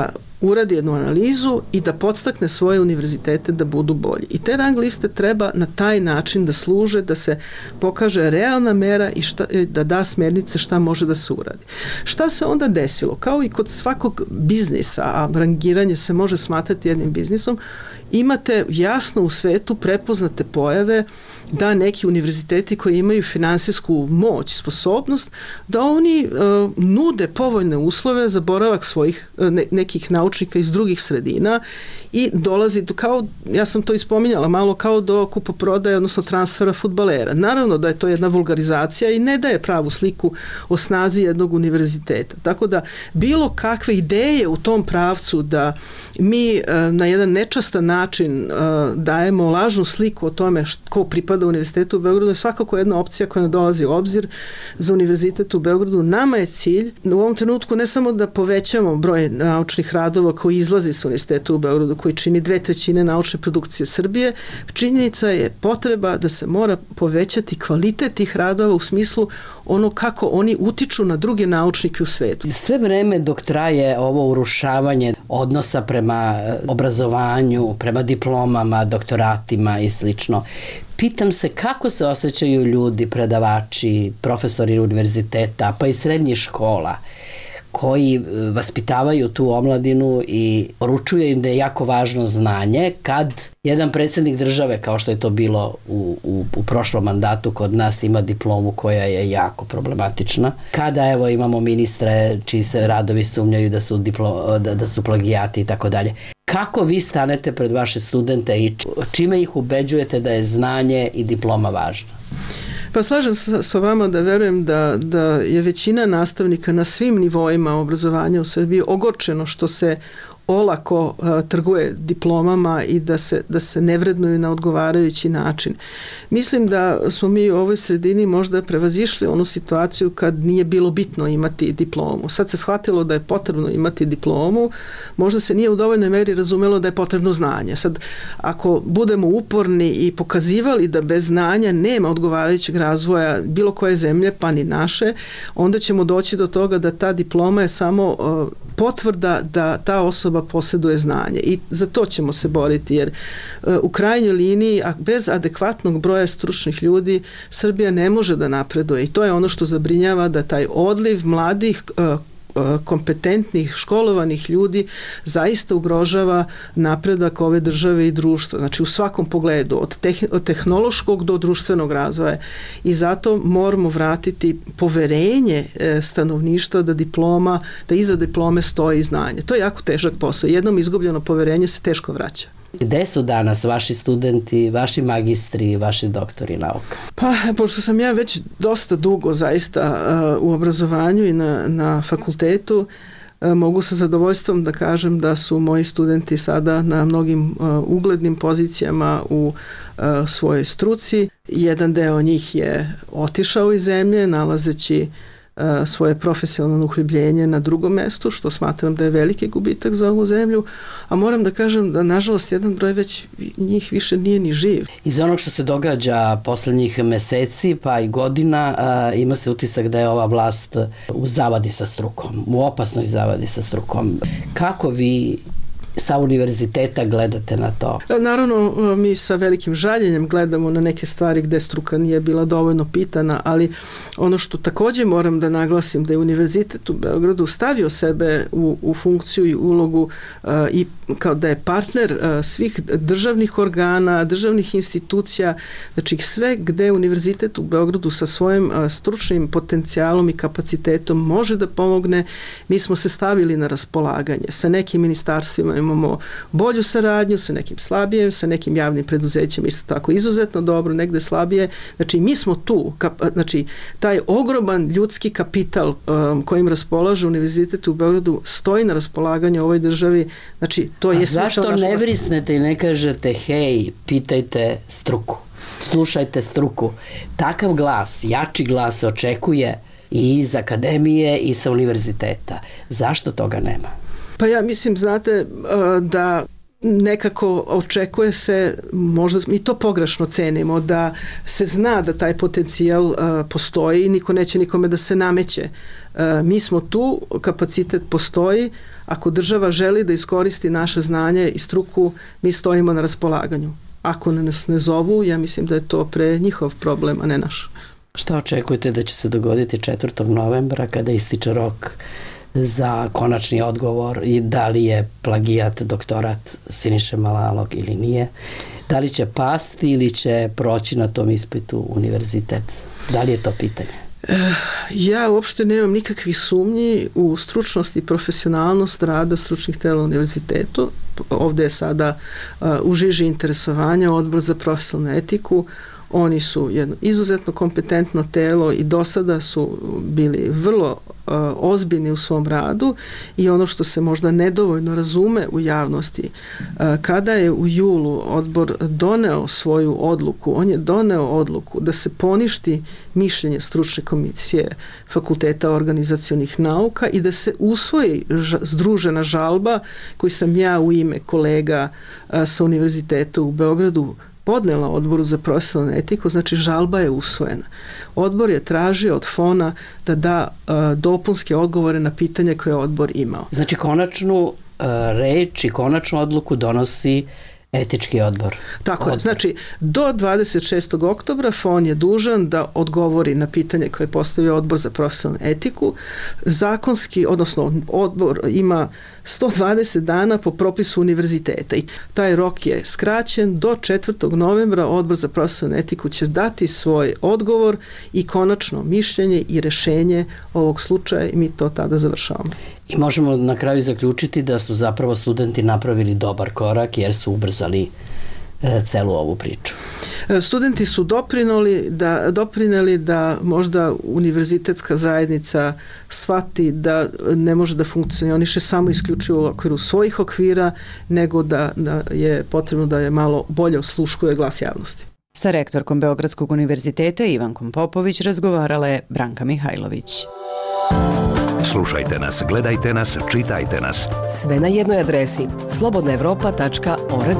uradi jednu analizu i da podstakne svoje univerzitete da budu bolji. I te rang liste treba na taj način da služe, da se pokaže realna mera i šta, da da smernice šta može da se uradi. Šta se onda desilo? Kao i kod svakog biznisa, a rangiranje se može smatrati jednim biznisom, imate jasno u svetu prepoznate pojave da neki univerziteti koji imaju finansijsku moć, sposobnost, da oni uh, nude povoljne uslove za boravak svojih uh, ne, nekih naučnika iz drugih sredina i dolazi do, kao, ja sam to ispominjala malo, kao do kupoprodaje, odnosno transfera fudbalera. Naravno da je to jedna vulgarizacija i ne daje pravu sliku o snazi jednog univerziteta. Tako da bilo kakve ideje u tom pravcu da mi uh, na jedan nečastan način uh, dajemo lažnu sliku o tome što, ko pripada Univerzitetu u Beogradu je svakako jedna opcija koja ne dolazi u obzir za Univerzitet u Beogradu. Nama je cilj u ovom trenutku ne samo da povećamo broj naučnih radova koji izlazi sa Univerzitetu u Beogradu, koji čini dve trećine naučne produkcije Srbije, činjenica je potreba da se mora povećati kvalitet tih radova u smislu ono kako oni utiču na druge naučnike u svetu. Sve vreme dok traje ovo urušavanje odnosa prema obrazovanju, prema diplomama, doktoratima i slično, pitam se kako se osjećaju ljudi, predavači, profesori univerziteta, pa i srednjih škola, koji vaspitavaju tu omladinu i poručuju im da je jako važno znanje, kad jedan predsjednik države, kao što je to bilo u, u, u prošlom mandatu kod nas, ima diplomu koja je jako problematična. Kada evo imamo ministre čiji se radovi sumnjaju da su, diplo, da, da su plagijati i tako dalje. Kako vi stanete pred vaše studente i čime ih ubeđujete da je znanje i diploma važna? Pa slažem sa, sa vama da verujem da, da je većina nastavnika na svim nivoima obrazovanja u Srbiji ogorčeno što se olako uh, trguje diplomama i da se, da se ne vrednuju na odgovarajući način. Mislim da smo mi u ovoj sredini možda prevazišli onu situaciju kad nije bilo bitno imati diplomu. Sad se shvatilo da je potrebno imati diplomu, možda se nije u dovoljnoj meri razumelo da je potrebno znanje. Sad, ako budemo uporni i pokazivali da bez znanja nema odgovarajućeg razvoja bilo koje zemlje, pa ni naše, onda ćemo doći do toga da ta diploma je samo uh, potvrda da ta osoba posjeduje znanje i za to ćemo se boriti jer uh, u krajnjoj liniji a bez adekvatnog broja stručnih ljudi Srbija ne može da napreduje i to je ono što zabrinjava da taj odliv mladih uh, kompetentnih, školovanih ljudi zaista ugrožava napredak ove države i društva. Znači u svakom pogledu, od, teh, od tehnološkog do društvenog razvoja. I zato moramo vratiti poverenje stanovništva da diploma, da iza diplome stoji znanje. To je jako težak posao. Jednom izgubljeno poverenje se teško vraća. Gde su danas vaši studenti, vaši magistri, vaši doktori nauka? Pa, pošto sam ja već dosta dugo zaista uh, u obrazovanju i na, na fakultetu, uh, mogu sa zadovoljstvom da kažem da su moji studenti sada na mnogim uh, uglednim pozicijama u uh, svojoj struci. Jedan deo njih je otišao iz zemlje, nalazeći svoje profesionalno uhljebljenje na drugom mestu, što smatram da je veliki gubitak za ovu zemlju, a moram da kažem da nažalost jedan broj već njih više nije ni živ. Iz onog što se događa poslednjih meseci pa i godina ima se utisak da je ova vlast u zavadi sa strukom, u opasnoj zavadi sa strukom. Kako vi sa univerziteta gledate na to? Naravno, mi sa velikim žaljenjem gledamo na neke stvari gde struka nije bila dovoljno pitana, ali ono što takođe moram da naglasim da je Univerzitet u Beogradu stavio sebe u, u funkciju i ulogu uh, i kao da je partner uh, svih državnih organa, državnih institucija, znači sve gde Univerzitet u Beogradu sa svojim uh, stručnim potencijalom i kapacitetom može da pomogne, mi smo se stavili na raspolaganje. Sa nekim ministarstvima imamo bolju saradnju, sa nekim slabije, sa nekim javnim preduzećima isto tako izuzetno dobro, negde slabije. Znači mi smo tu, kap, znači taj ogroman ljudski kapital um, kojim raspolaže Univerzitet u Beogradu stoji na raspolaganju ovoj državi. Znači to je smisao. Zašto ne vrisnete i ne kažete hej, pitajte struku, slušajte struku. Takav glas, jači glas se očekuje i iz akademije i sa univerziteta. Zašto toga nema? Pa ja mislim, znate, da nekako očekuje se, možda mi to pogrešno cenimo, da se zna da taj potencijal uh, postoji i niko neće nikome da se nameće. Uh, mi smo tu, kapacitet postoji, ako država želi da iskoristi naše znanje i struku, mi stojimo na raspolaganju. Ako nas ne zovu, ja mislim da je to pre njihov problem, a ne naš. Šta očekujete da će se dogoditi četvrtog novembra kada ističe rok za konačni odgovor i da li je plagijat doktorat Siniše Malog ili nije? Da li će pasti ili će proći na tom ispitu univerzitet? Da li je to pitanje? Ja uopšte nemam nikakvih sumnji u stručnost i profesionalnost rada stručnih tela u univerzitetu. Ovde je sada uh, u žiži interesovanja Odbor za profesionalnu etiku. Oni su jedno izuzetno kompetentno telo i do sada su bili vrlo uh, ozbiljni u svom radu i ono što se možda nedovoljno razume u javnosti, uh, kada je u julu odbor doneo svoju odluku, on je doneo odluku da se poništi mišljenje stručne komisije Fakulteta organizacionih nauka i da se usvoji ža, združena žalba koju sam ja u ime kolega uh, sa Univerziteta u Beogradu podnela Odboru za profesionalnu etiku, znači žalba je usvojena. Odbor je tražio od Fona da da uh, dopunske odgovore na pitanje koje je odbor imao. Znači konačnu uh, reč i konačnu odluku donosi etički odbor. Tako je. Znači, do dvadeset šestog oktobra Fon je dužan da odgovori na pitanje koje je postavio Odbor za profesionalnu etiku. Zakonski, odnosno odbor ima sto dvadeset dana po propisu univerziteta i taj rok je skraćen. Do četvrtog novembra Odbor za profesionalnu etiku će dati svoj odgovor i konačno mišljenje i rešenje ovog slučaja i mi to tada završavamo. I možemo na kraju zaključiti da su zapravo studenti napravili dobar korak jer su ubrzali e, celu ovu priču. Studenti su doprineli da, doprineli da možda univerzitetska zajednica shvati da ne može da funkcioniše samo isključivo u okviru svojih okvira, nego da, da je potrebno da je malo bolje osluškuje glas javnosti. Sa rektorkom Beogradskog univerziteta Ivankom Popović razgovarala je Branka Mihajlović. Slušajte nas, gledajte nas, čitajte nas. Sve na jednoj adresi slobodna evropa tačka org.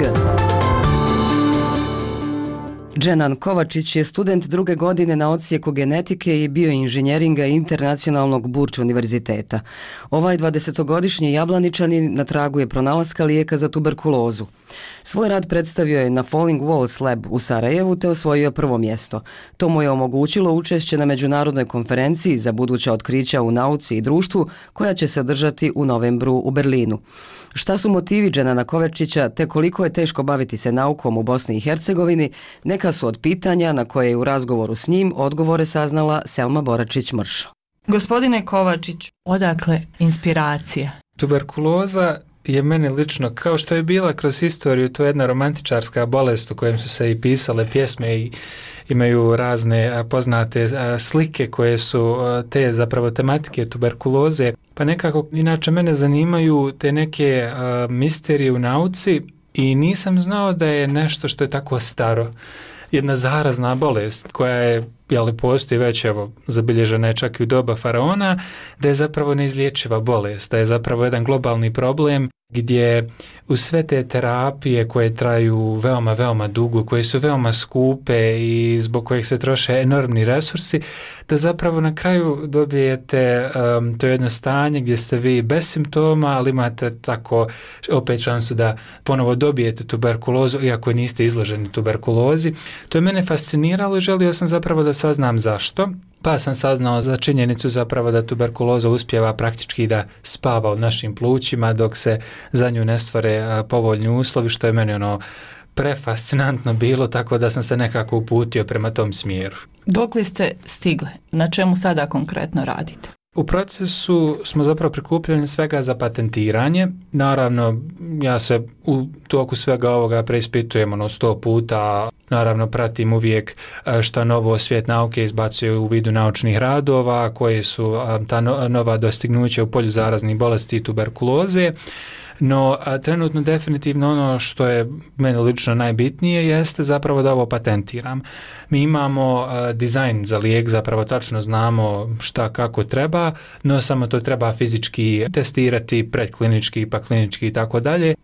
Dženan Kovačić je student druge godine na odsjeku genetike i bioinženjeringa Internacionalnog Burč univerziteta. Ovaj dvadesetogodišnji Jablaničanin na tragu je pronalaska lijeka za tuberkulozu. Svoj rad predstavio je na Falling Walls Lab u Sarajevu te osvojio prvo mjesto. To mu je omogućilo učešće na međunarodnoj konferenciji za buduća otkrića u nauci i društvu koja će se održati u novembru u Berlinu. Šta su motivi Dženana Kovačića te koliko je teško baviti se naukom u Bosni i Hercegovini, neka su od pitanja na koje je u razgovoru s njim odgovore saznala Selma Boračić-Mršo. Gospodine Kovačić, odakle inspiracija? Tuberkuloza je meni lično, kao što je bila kroz istoriju, to je jedna romantičarska bolest u kojem su se i pisale pjesme i imaju razne poznate slike koje su te zapravo tematike tuberkuloze. Pa nekako, inače mene zanimaju te neke uh, misterije u nauci i nisam znao da je nešto što je tako staro. Jedna zarazna bolest koja je, jeli postoji već, evo, zabilježena je čak i u doba faraona, da je zapravo neizlječiva bolest, da je zapravo jedan globalni problem gdje u sve te terapije koje traju veoma, veoma dugo, koje su veoma skupe i zbog kojih se troše enormni resursi, da zapravo na kraju dobijete um, to jedno stanje gdje ste vi bez simptoma, ali imate tako opet šansu da ponovo dobijete tuberkulozu, iako niste izloženi tuberkulozi. To je mene fasciniralo i želio sam zapravo da saznam zašto. Pa sam saznao za činjenicu zapravo da tuberkuloza uspijeva praktički da spava u našim plućima dok se za nju ne stvore povoljni uslovi, što je meni ono prefascinantno bilo, tako da sam se nekako uputio prema tom smjeru. Dok li ste stigle? Na čemu sada konkretno radite? U procesu smo zapravo prikupljeni svega za patentiranje. Naravno, ja se u toku svega ovoga preispitujem ono sto puta. Naravno, pratim uvijek što novo svijet nauke izbacuje u vidu naučnih radova, koje su ta nova dostignuća u polju zaraznih bolesti i tuberkuloze. No, a, trenutno definitivno ono što je meni lično najbitnije jeste zapravo da ovo patentiram. Mi imamo a, dizajn za lijek, zapravo tačno znamo šta kako treba, no samo to treba fizički testirati, predklinički pa klinički i tako dalje.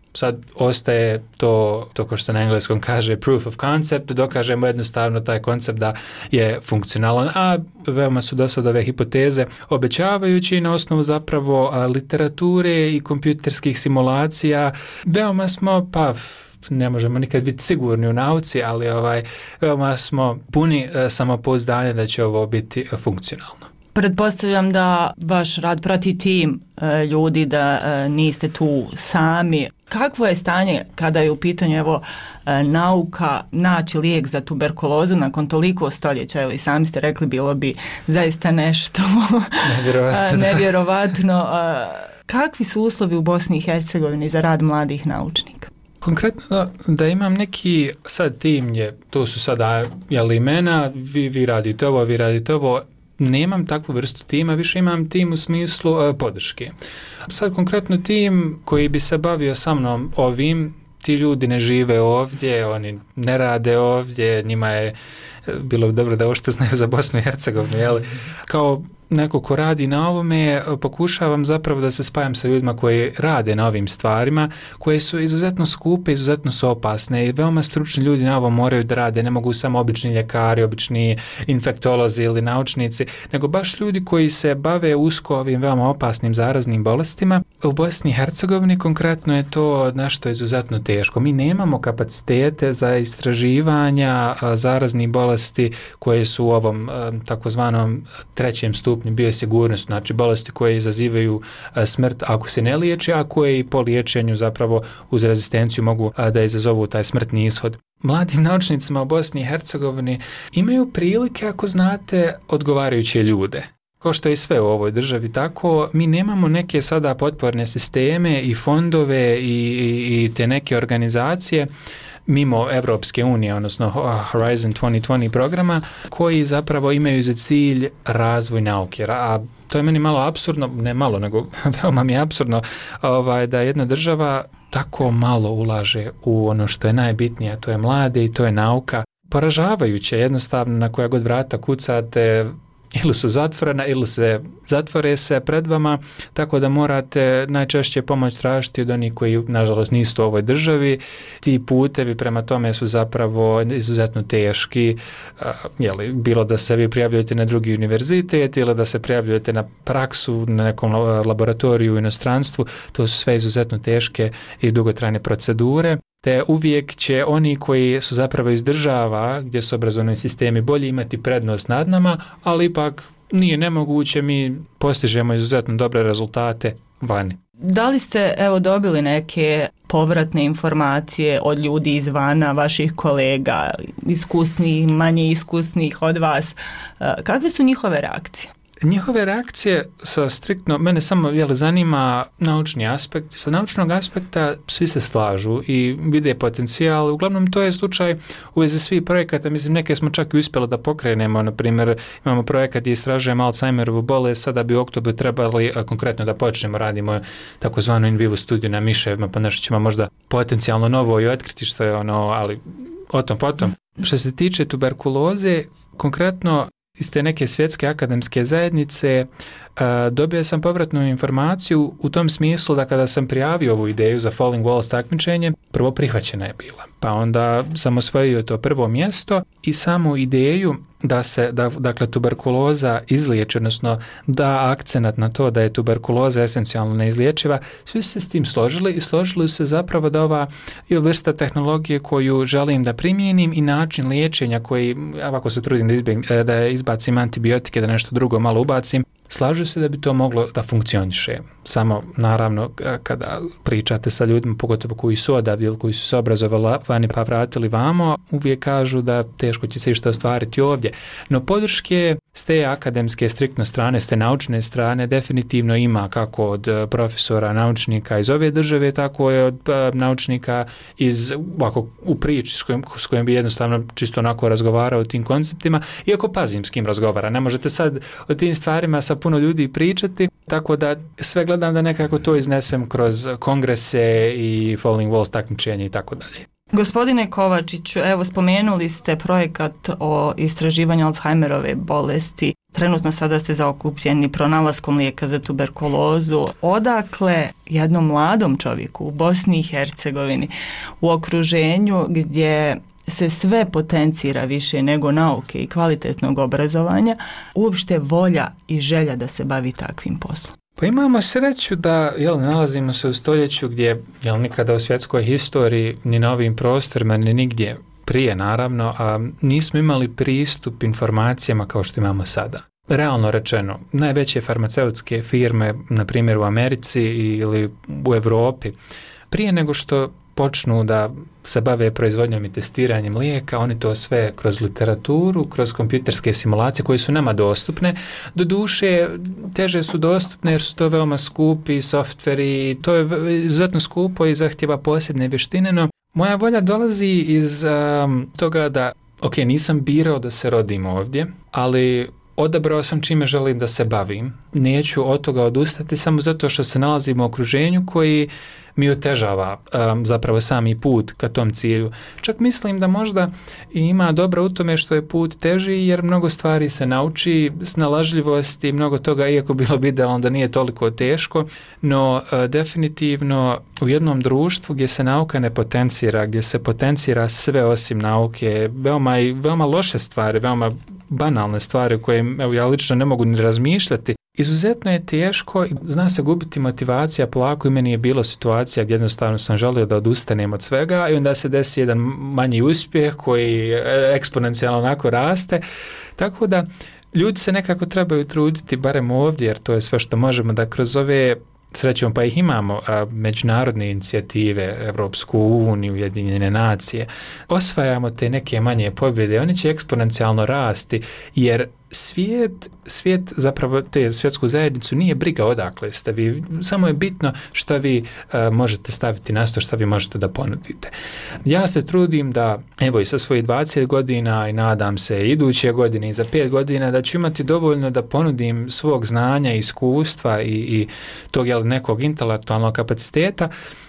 Sad ostaje to, to ko što se na engleskom kaže proof of concept, dokažemo jednostavno taj koncept da je funkcionalan, a veoma su do sad ove hipoteze obećavajući na osnovu zapravo a, literature i kompjuterskih simulacija. Veoma smo, pa ne možemo nikad biti sigurni u nauci, ali ovaj, veoma smo puni a, samopouzdanja da će ovo biti a, funkcionalno. Pretpostavljam da vaš rad prati tim e, ljudi, da e, niste tu sami. Kakvo je stanje kada je u pitanju evo, e, nauka naći lijek za tuberkulozu nakon toliko stoljeća? Evo i sami ste rekli, bilo bi zaista nešto nevjerovatno. nevjerovatno. Kakvi su uslovi u Bosni i Hercegovini za rad mladih naučnika? Konkretno da, da imam neki sad tim, je, to su sada jel, imena, vi, vi radite ovo, vi radite ovo, nemam takvu vrstu tima, više imam tim u smislu uh, podrške. Sad konkretno tim koji bi se bavio sa mnom ovim, ti ljudi ne žive ovdje, oni ne rade ovdje, njima je bilo bi dobro da ovo što znaju za Bosnu i Hercegovinu, jel? Kao neko ko radi na ovome, pokušavam zapravo da se spajam sa ljudima koji rade na ovim stvarima, koje su izuzetno skupe, izuzetno su opasne i veoma stručni ljudi na ovo moraju da rade, ne mogu samo obični ljekari, obični infektolozi ili naučnici, nego baš ljudi koji se bave usko ovim veoma opasnim zaraznim bolestima. U Bosni i Hercegovini konkretno je to nešto izuzetno teško. Mi nemamo kapacitete za istraživanja zaraznih bolesti koje su u ovom takozvanom trećem stupnju biosigurnosti, znači bolesti koje izazivaju smrt ako se ne liječe, a koje i po liječenju zapravo uz rezistenciju mogu da izazovu taj smrtni ishod. Mladim naučnicima u Bosni i Hercegovini imaju prilike, ako znate, odgovarajuće ljude. Kao što je sve u ovoj državi, tako mi nemamo neke sada potporne sisteme i fondove i, i, i te neke organizacije mimo Evropske unije, odnosno Horizon dvanaest dvadeset programa, koji zapravo imaju za cilj razvoj nauke. A to je meni malo apsurdno, ne malo, nego veoma mi je apsurdno ovaj, da jedna država tako malo ulaže u ono što je najbitnije, a to je mlade i to je nauka. Poražavajuće, jednostavno na koja god vrata kucate, ili su zatvorena ili se zatvore se pred vama, tako da morate najčešće pomoć tražiti od onih koji nažalost nisu u ovoj državi. Ti putevi prema tome su zapravo izuzetno teški, jeli, bilo da se vi prijavljujete na drugi univerzitet ili da se prijavljujete na praksu na nekom laboratoriju u inostranstvu, to su sve izuzetno teške i dugotrajne procedure. Te uvijek će oni koji su zapravo iz država gdje su obrazovni sistemi bolji imati prednost nad nama, ali ipak nije nemoguće, mi postižemo izuzetno dobre rezultate vani. Da li ste evo dobili neke povratne informacije od ljudi izvana, vaših kolega, iskusnih, manje iskusnih od vas? Kakve su njihove reakcije? Njihove reakcije sa striktno, mene samo jel, zanima naučni aspekt. Sa naučnog aspekta svi se slažu i vide potencijal. Uglavnom to je slučaj u vezi svih projekata. Mislim, neke smo čak i uspjeli da pokrenemo. Na primjer, imamo projekat gdje istražujemo Alzheimerovu bolest. Sada bi u oktobru trebali a, konkretno da počnemo. Radimo takozvanu in vivo studiju na miševima, pa nešto ćemo možda potencijalno novo i otkriti što je ono, ali o tom potom. Što se tiče tuberkuloze, konkretno iz te neke svjetske akademske zajednice uh, dobio sam povratnu informaciju u tom smislu da kada sam prijavio ovu ideju za Falling Walls takmičenje, prvo prihvaćena je bila. Pa onda sam osvojio to prvo mjesto i samu ideju da se, da, dakle, tuberkuloza izliječi, odnosno da akcenat na to da je tuberkuloza esencijalno neizliječiva, svi su se s tim složili i složili se zapravo da ova je vrsta tehnologije koju želim da primijenim i način liječenja koji, ako se trudim da, izbjeg, da izbacim antibiotike, da nešto drugo malo ubacim, slažu se da bi to moglo da funkcioniše. Samo, naravno, kada pričate sa ljudima, pogotovo koji su odavdje ili koji su se obrazovali pa vratili vamo, uvijek kažu da teško će se što ostvariti ovdje. No podrške s te akademske striktno strane, s te naučne strane, definitivno ima kako od profesora, naučnika iz ove države, tako je od naučnika iz, ovako, u priči s kojim, s kojim bi jednostavno čisto onako razgovarao o tim konceptima, iako pazim s kim razgovara. Ne možete sad o tim stvarima sa puno ljudi pričati, tako da sve gledam da nekako to iznesem kroz kongrese i Falling Walls takmičenje i tako dalje. Gospodine Kovačiću, evo spomenuli ste projekat o istraživanju Alzheimerove bolesti. Trenutno sada ste zaokupljeni pronalaskom lijeka za tuberkulozu. Odakle jednom mladom čovjeku u Bosni i Hercegovini, u okruženju gdje se sve potencira više nego nauke i kvalitetnog obrazovanja, uopšte volja i želja da se bavi takvim poslom? Pa imamo sreću da jel, nalazimo se u stoljeću gdje jel, nikada u svjetskoj historiji ni na ovim prostorima ni nigdje prije naravno, a nismo imali pristup informacijama kao što imamo sada. Realno rečeno, najveće farmaceutske firme, na primjer u Americi ili u Europi, prije nego što počnu da se bave proizvodnjom i testiranjem lijeka, oni to sve kroz literaturu, kroz kompjuterske simulacije koje su nama dostupne. Doduše, teže su dostupne jer su to veoma skupi softveri, to je izuzetno skupo i zahtjeva posebne vještine, no moja volja dolazi iz um, toga da, ok, nisam birao da se rodim ovdje, ali odabrao sam čime želim da se bavim. Neću od toga odustati samo zato što se nalazim u okruženju koji mi otežava um, zapravo sami put ka tom cilju. Čak mislim da možda ima dobro u tome što je put teži jer mnogo stvari se nauči, snalažljivost i mnogo toga, iako bilo bi da onda nije toliko teško, no uh, definitivno u jednom društvu gdje se nauka ne potencira, gdje se potencira sve osim nauke, veoma, i, veoma loše stvari, veoma banalne stvari koje evo, ja lično ne mogu ni razmišljati. Izuzetno je teško i zna se gubiti motivacija polako i meni je bila situacija gdje jednostavno sam želio da odustanem od svega i onda se desi jedan manji uspjeh koji eksponencijalno onako raste. Tako da ljudi se nekako trebaju truditi, barem ovdje, jer to je sve što možemo, da kroz ove, srećom pa ih imamo, a, međunarodne inicijative, Evropsku uniju, Ujedinjene nacije, osvajamo te neke manje pobjede, oni će eksponencijalno rasti, jer svijet, svijet zapravo te svjetsku zajednicu nije briga odakle ste vi, samo je bitno šta vi uh, možete staviti na sto, šta vi možete da ponudite. Ja se trudim da, evo i sa svojih dvadeset godina i nadam se iduće godine i za pet godina da ću imati dovoljno da ponudim svog znanja, iskustva i, i tog jel, nekog intelektualnog kapaciteta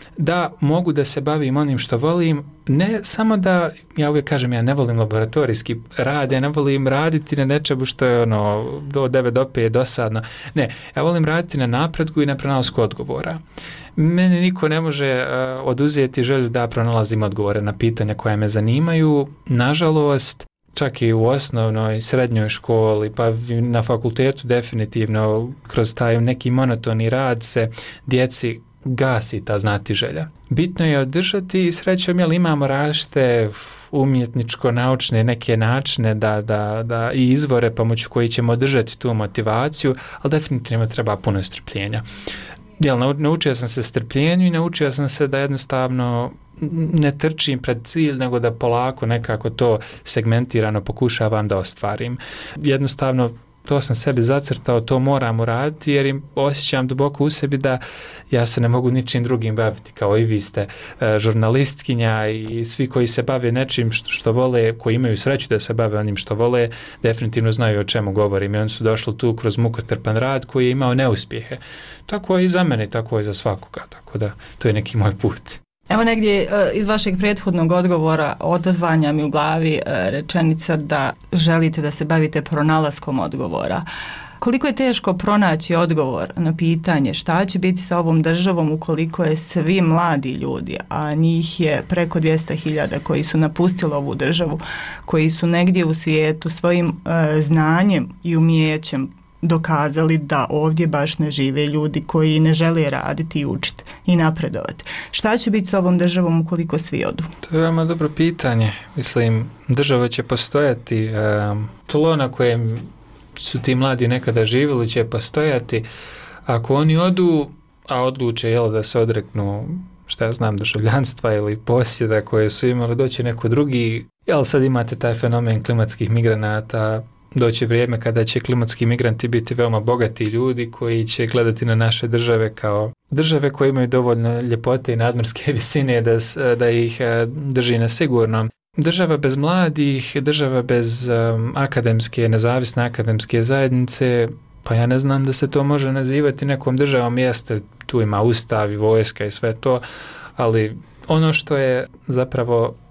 da mogu da se bavim onim što volim, ne samo da, ja uvijek kažem, ja ne volim laboratorijski rad, ja ne volim raditi na nečemu što je ono do devet do pet dosadno, ne, ja volim raditi na napretku i na pronalasku odgovora. Meni niko ne može uh, oduzeti želju da pronalazim odgovore na pitanja koja me zanimaju, nažalost, čak i u osnovnoj, srednjoj školi, pa na fakultetu definitivno kroz taj neki monotoni rad se djeci gasi ta znatiželja. Bitno je održati i srećom jel imamo različite umjetničko-naučne neke načine da, da, da i izvore pomoću koji ćemo održati tu motivaciju, ali definitivno treba puno strpljenja. Jel, naučio sam se strpljenju i naučio sam se da jednostavno ne trčim pred cilj, nego da polako nekako to segmentirano pokušavam da ostvarim. Jednostavno to sam sebi zacrtao, to moram uraditi jer im osjećam duboko u sebi da ja se ne mogu ničim drugim baviti, kao i vi ste e, žurnalistkinja i svi koji se bave nečim što, što vole, koji imaju sreću da se bave onim što vole, definitivno znaju o čemu govorim i oni su došli tu kroz mukotrpan rad koji je imao neuspjehe. Tako je i za mene, tako je za svakoga, tako da to je neki moj put. Evo negdje iz vašeg prethodnog odgovora odazvanja mi u glavi rečenica da želite da se bavite pronalaskom odgovora. Koliko je teško pronaći odgovor na pitanje šta će biti sa ovom državom ukoliko je svi mladi ljudi, a njih je preko dvjesto hiljada koji su napustili ovu državu, koji su negdje u svijetu svojim e, znanjem i umijećem dokazali da ovdje baš ne žive ljudi koji ne žele raditi i učiti i napredovati. Šta će biti s ovom državom ukoliko svi odu? To je veoma dobro pitanje. Mislim, država će postojati, um, tlo na kojem su ti mladi nekada živjeli će postojati. Ako oni odu, a odluče jel, da se odreknu, šta ja znam, državljanstva ili posjeda koje su imali, doći neko drugi, jel sad imate taj fenomen klimatskih migranata, doći vrijeme kada će klimatski migranti biti veoma bogati ljudi koji će gledati na naše države kao države koje imaju dovoljno ljepote i nadmorske visine da, da ih drži na sigurnom. Država bez mladih, država bez um, akademske, nezavisne akademske zajednice, pa ja ne znam da se to može nazivati nekom državom, jeste, tu ima ustav i vojska i sve to, ali ono što je zapravo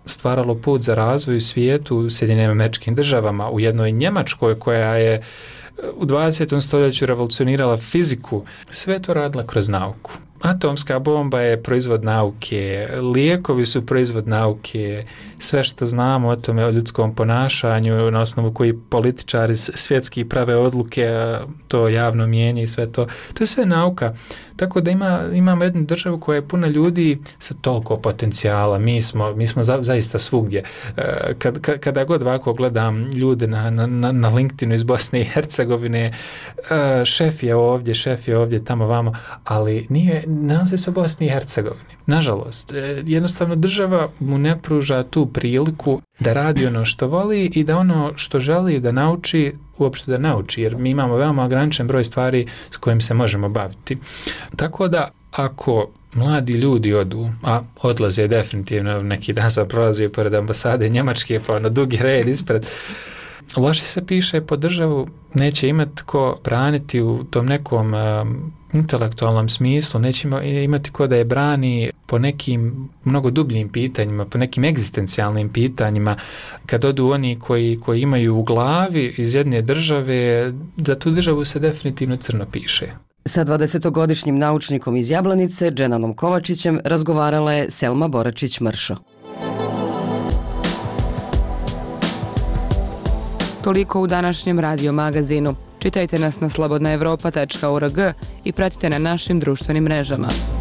stvaralo put za razvoj u svijetu, u Sjedinjenim Američkim Državama, u jednoj Njemačkoj koja je u dvadesetom stoljeću revolucionirala fiziku, sve to radila kroz nauku. Atomska bomba je proizvod nauke, lijekovi su proizvod nauke, sve što znamo o tome, o ljudskom ponašanju, na osnovu koji političari svjetski prave odluke, to javno mijenje i sve to, to je sve nauka. Tako da ima, imamo jednu državu koja je puna ljudi sa toliko potencijala, mi smo, mi smo za, zaista svugdje. Kad, kad, kada god ovako gledam ljude na, na, na LinkedInu iz Bosne i Hercegovine, šef je ovdje, šef je ovdje, tamo vamo, ali nije, nalazi se u Bosni i Hercegovini. Nažalost, jednostavno država mu ne pruža tu priliku da radi ono što voli i da ono što želi da nauči, uopšte da nauči, jer mi imamo veoma ograničen broj stvari s kojim se možemo baviti. Tako da, ako mladi ljudi odu, a odlaze definitivno, neki dan sam prolazio pored ambasade Njemačke, pa ono dugi red ispred, loše se piše po državu, neće imati ko braniti u tom nekom um, intelektualnom smislu, neće imati ko da je brani po nekim mnogo dubljim pitanjima, po nekim egzistencijalnim pitanjima. Kad odu oni koji, koji imaju u glavi iz jedne države, za tu državu se definitivno crno piše. Sa dvadesetogodišnjim naučnikom iz Jablanice, Dženanom Kovačićem, razgovarala je Selma Boračić-Mršo. Toliko u današnjem radio magazinu. Čitajte nas na slobodna evropa tačka org i pratite na našim društvenim mrežama.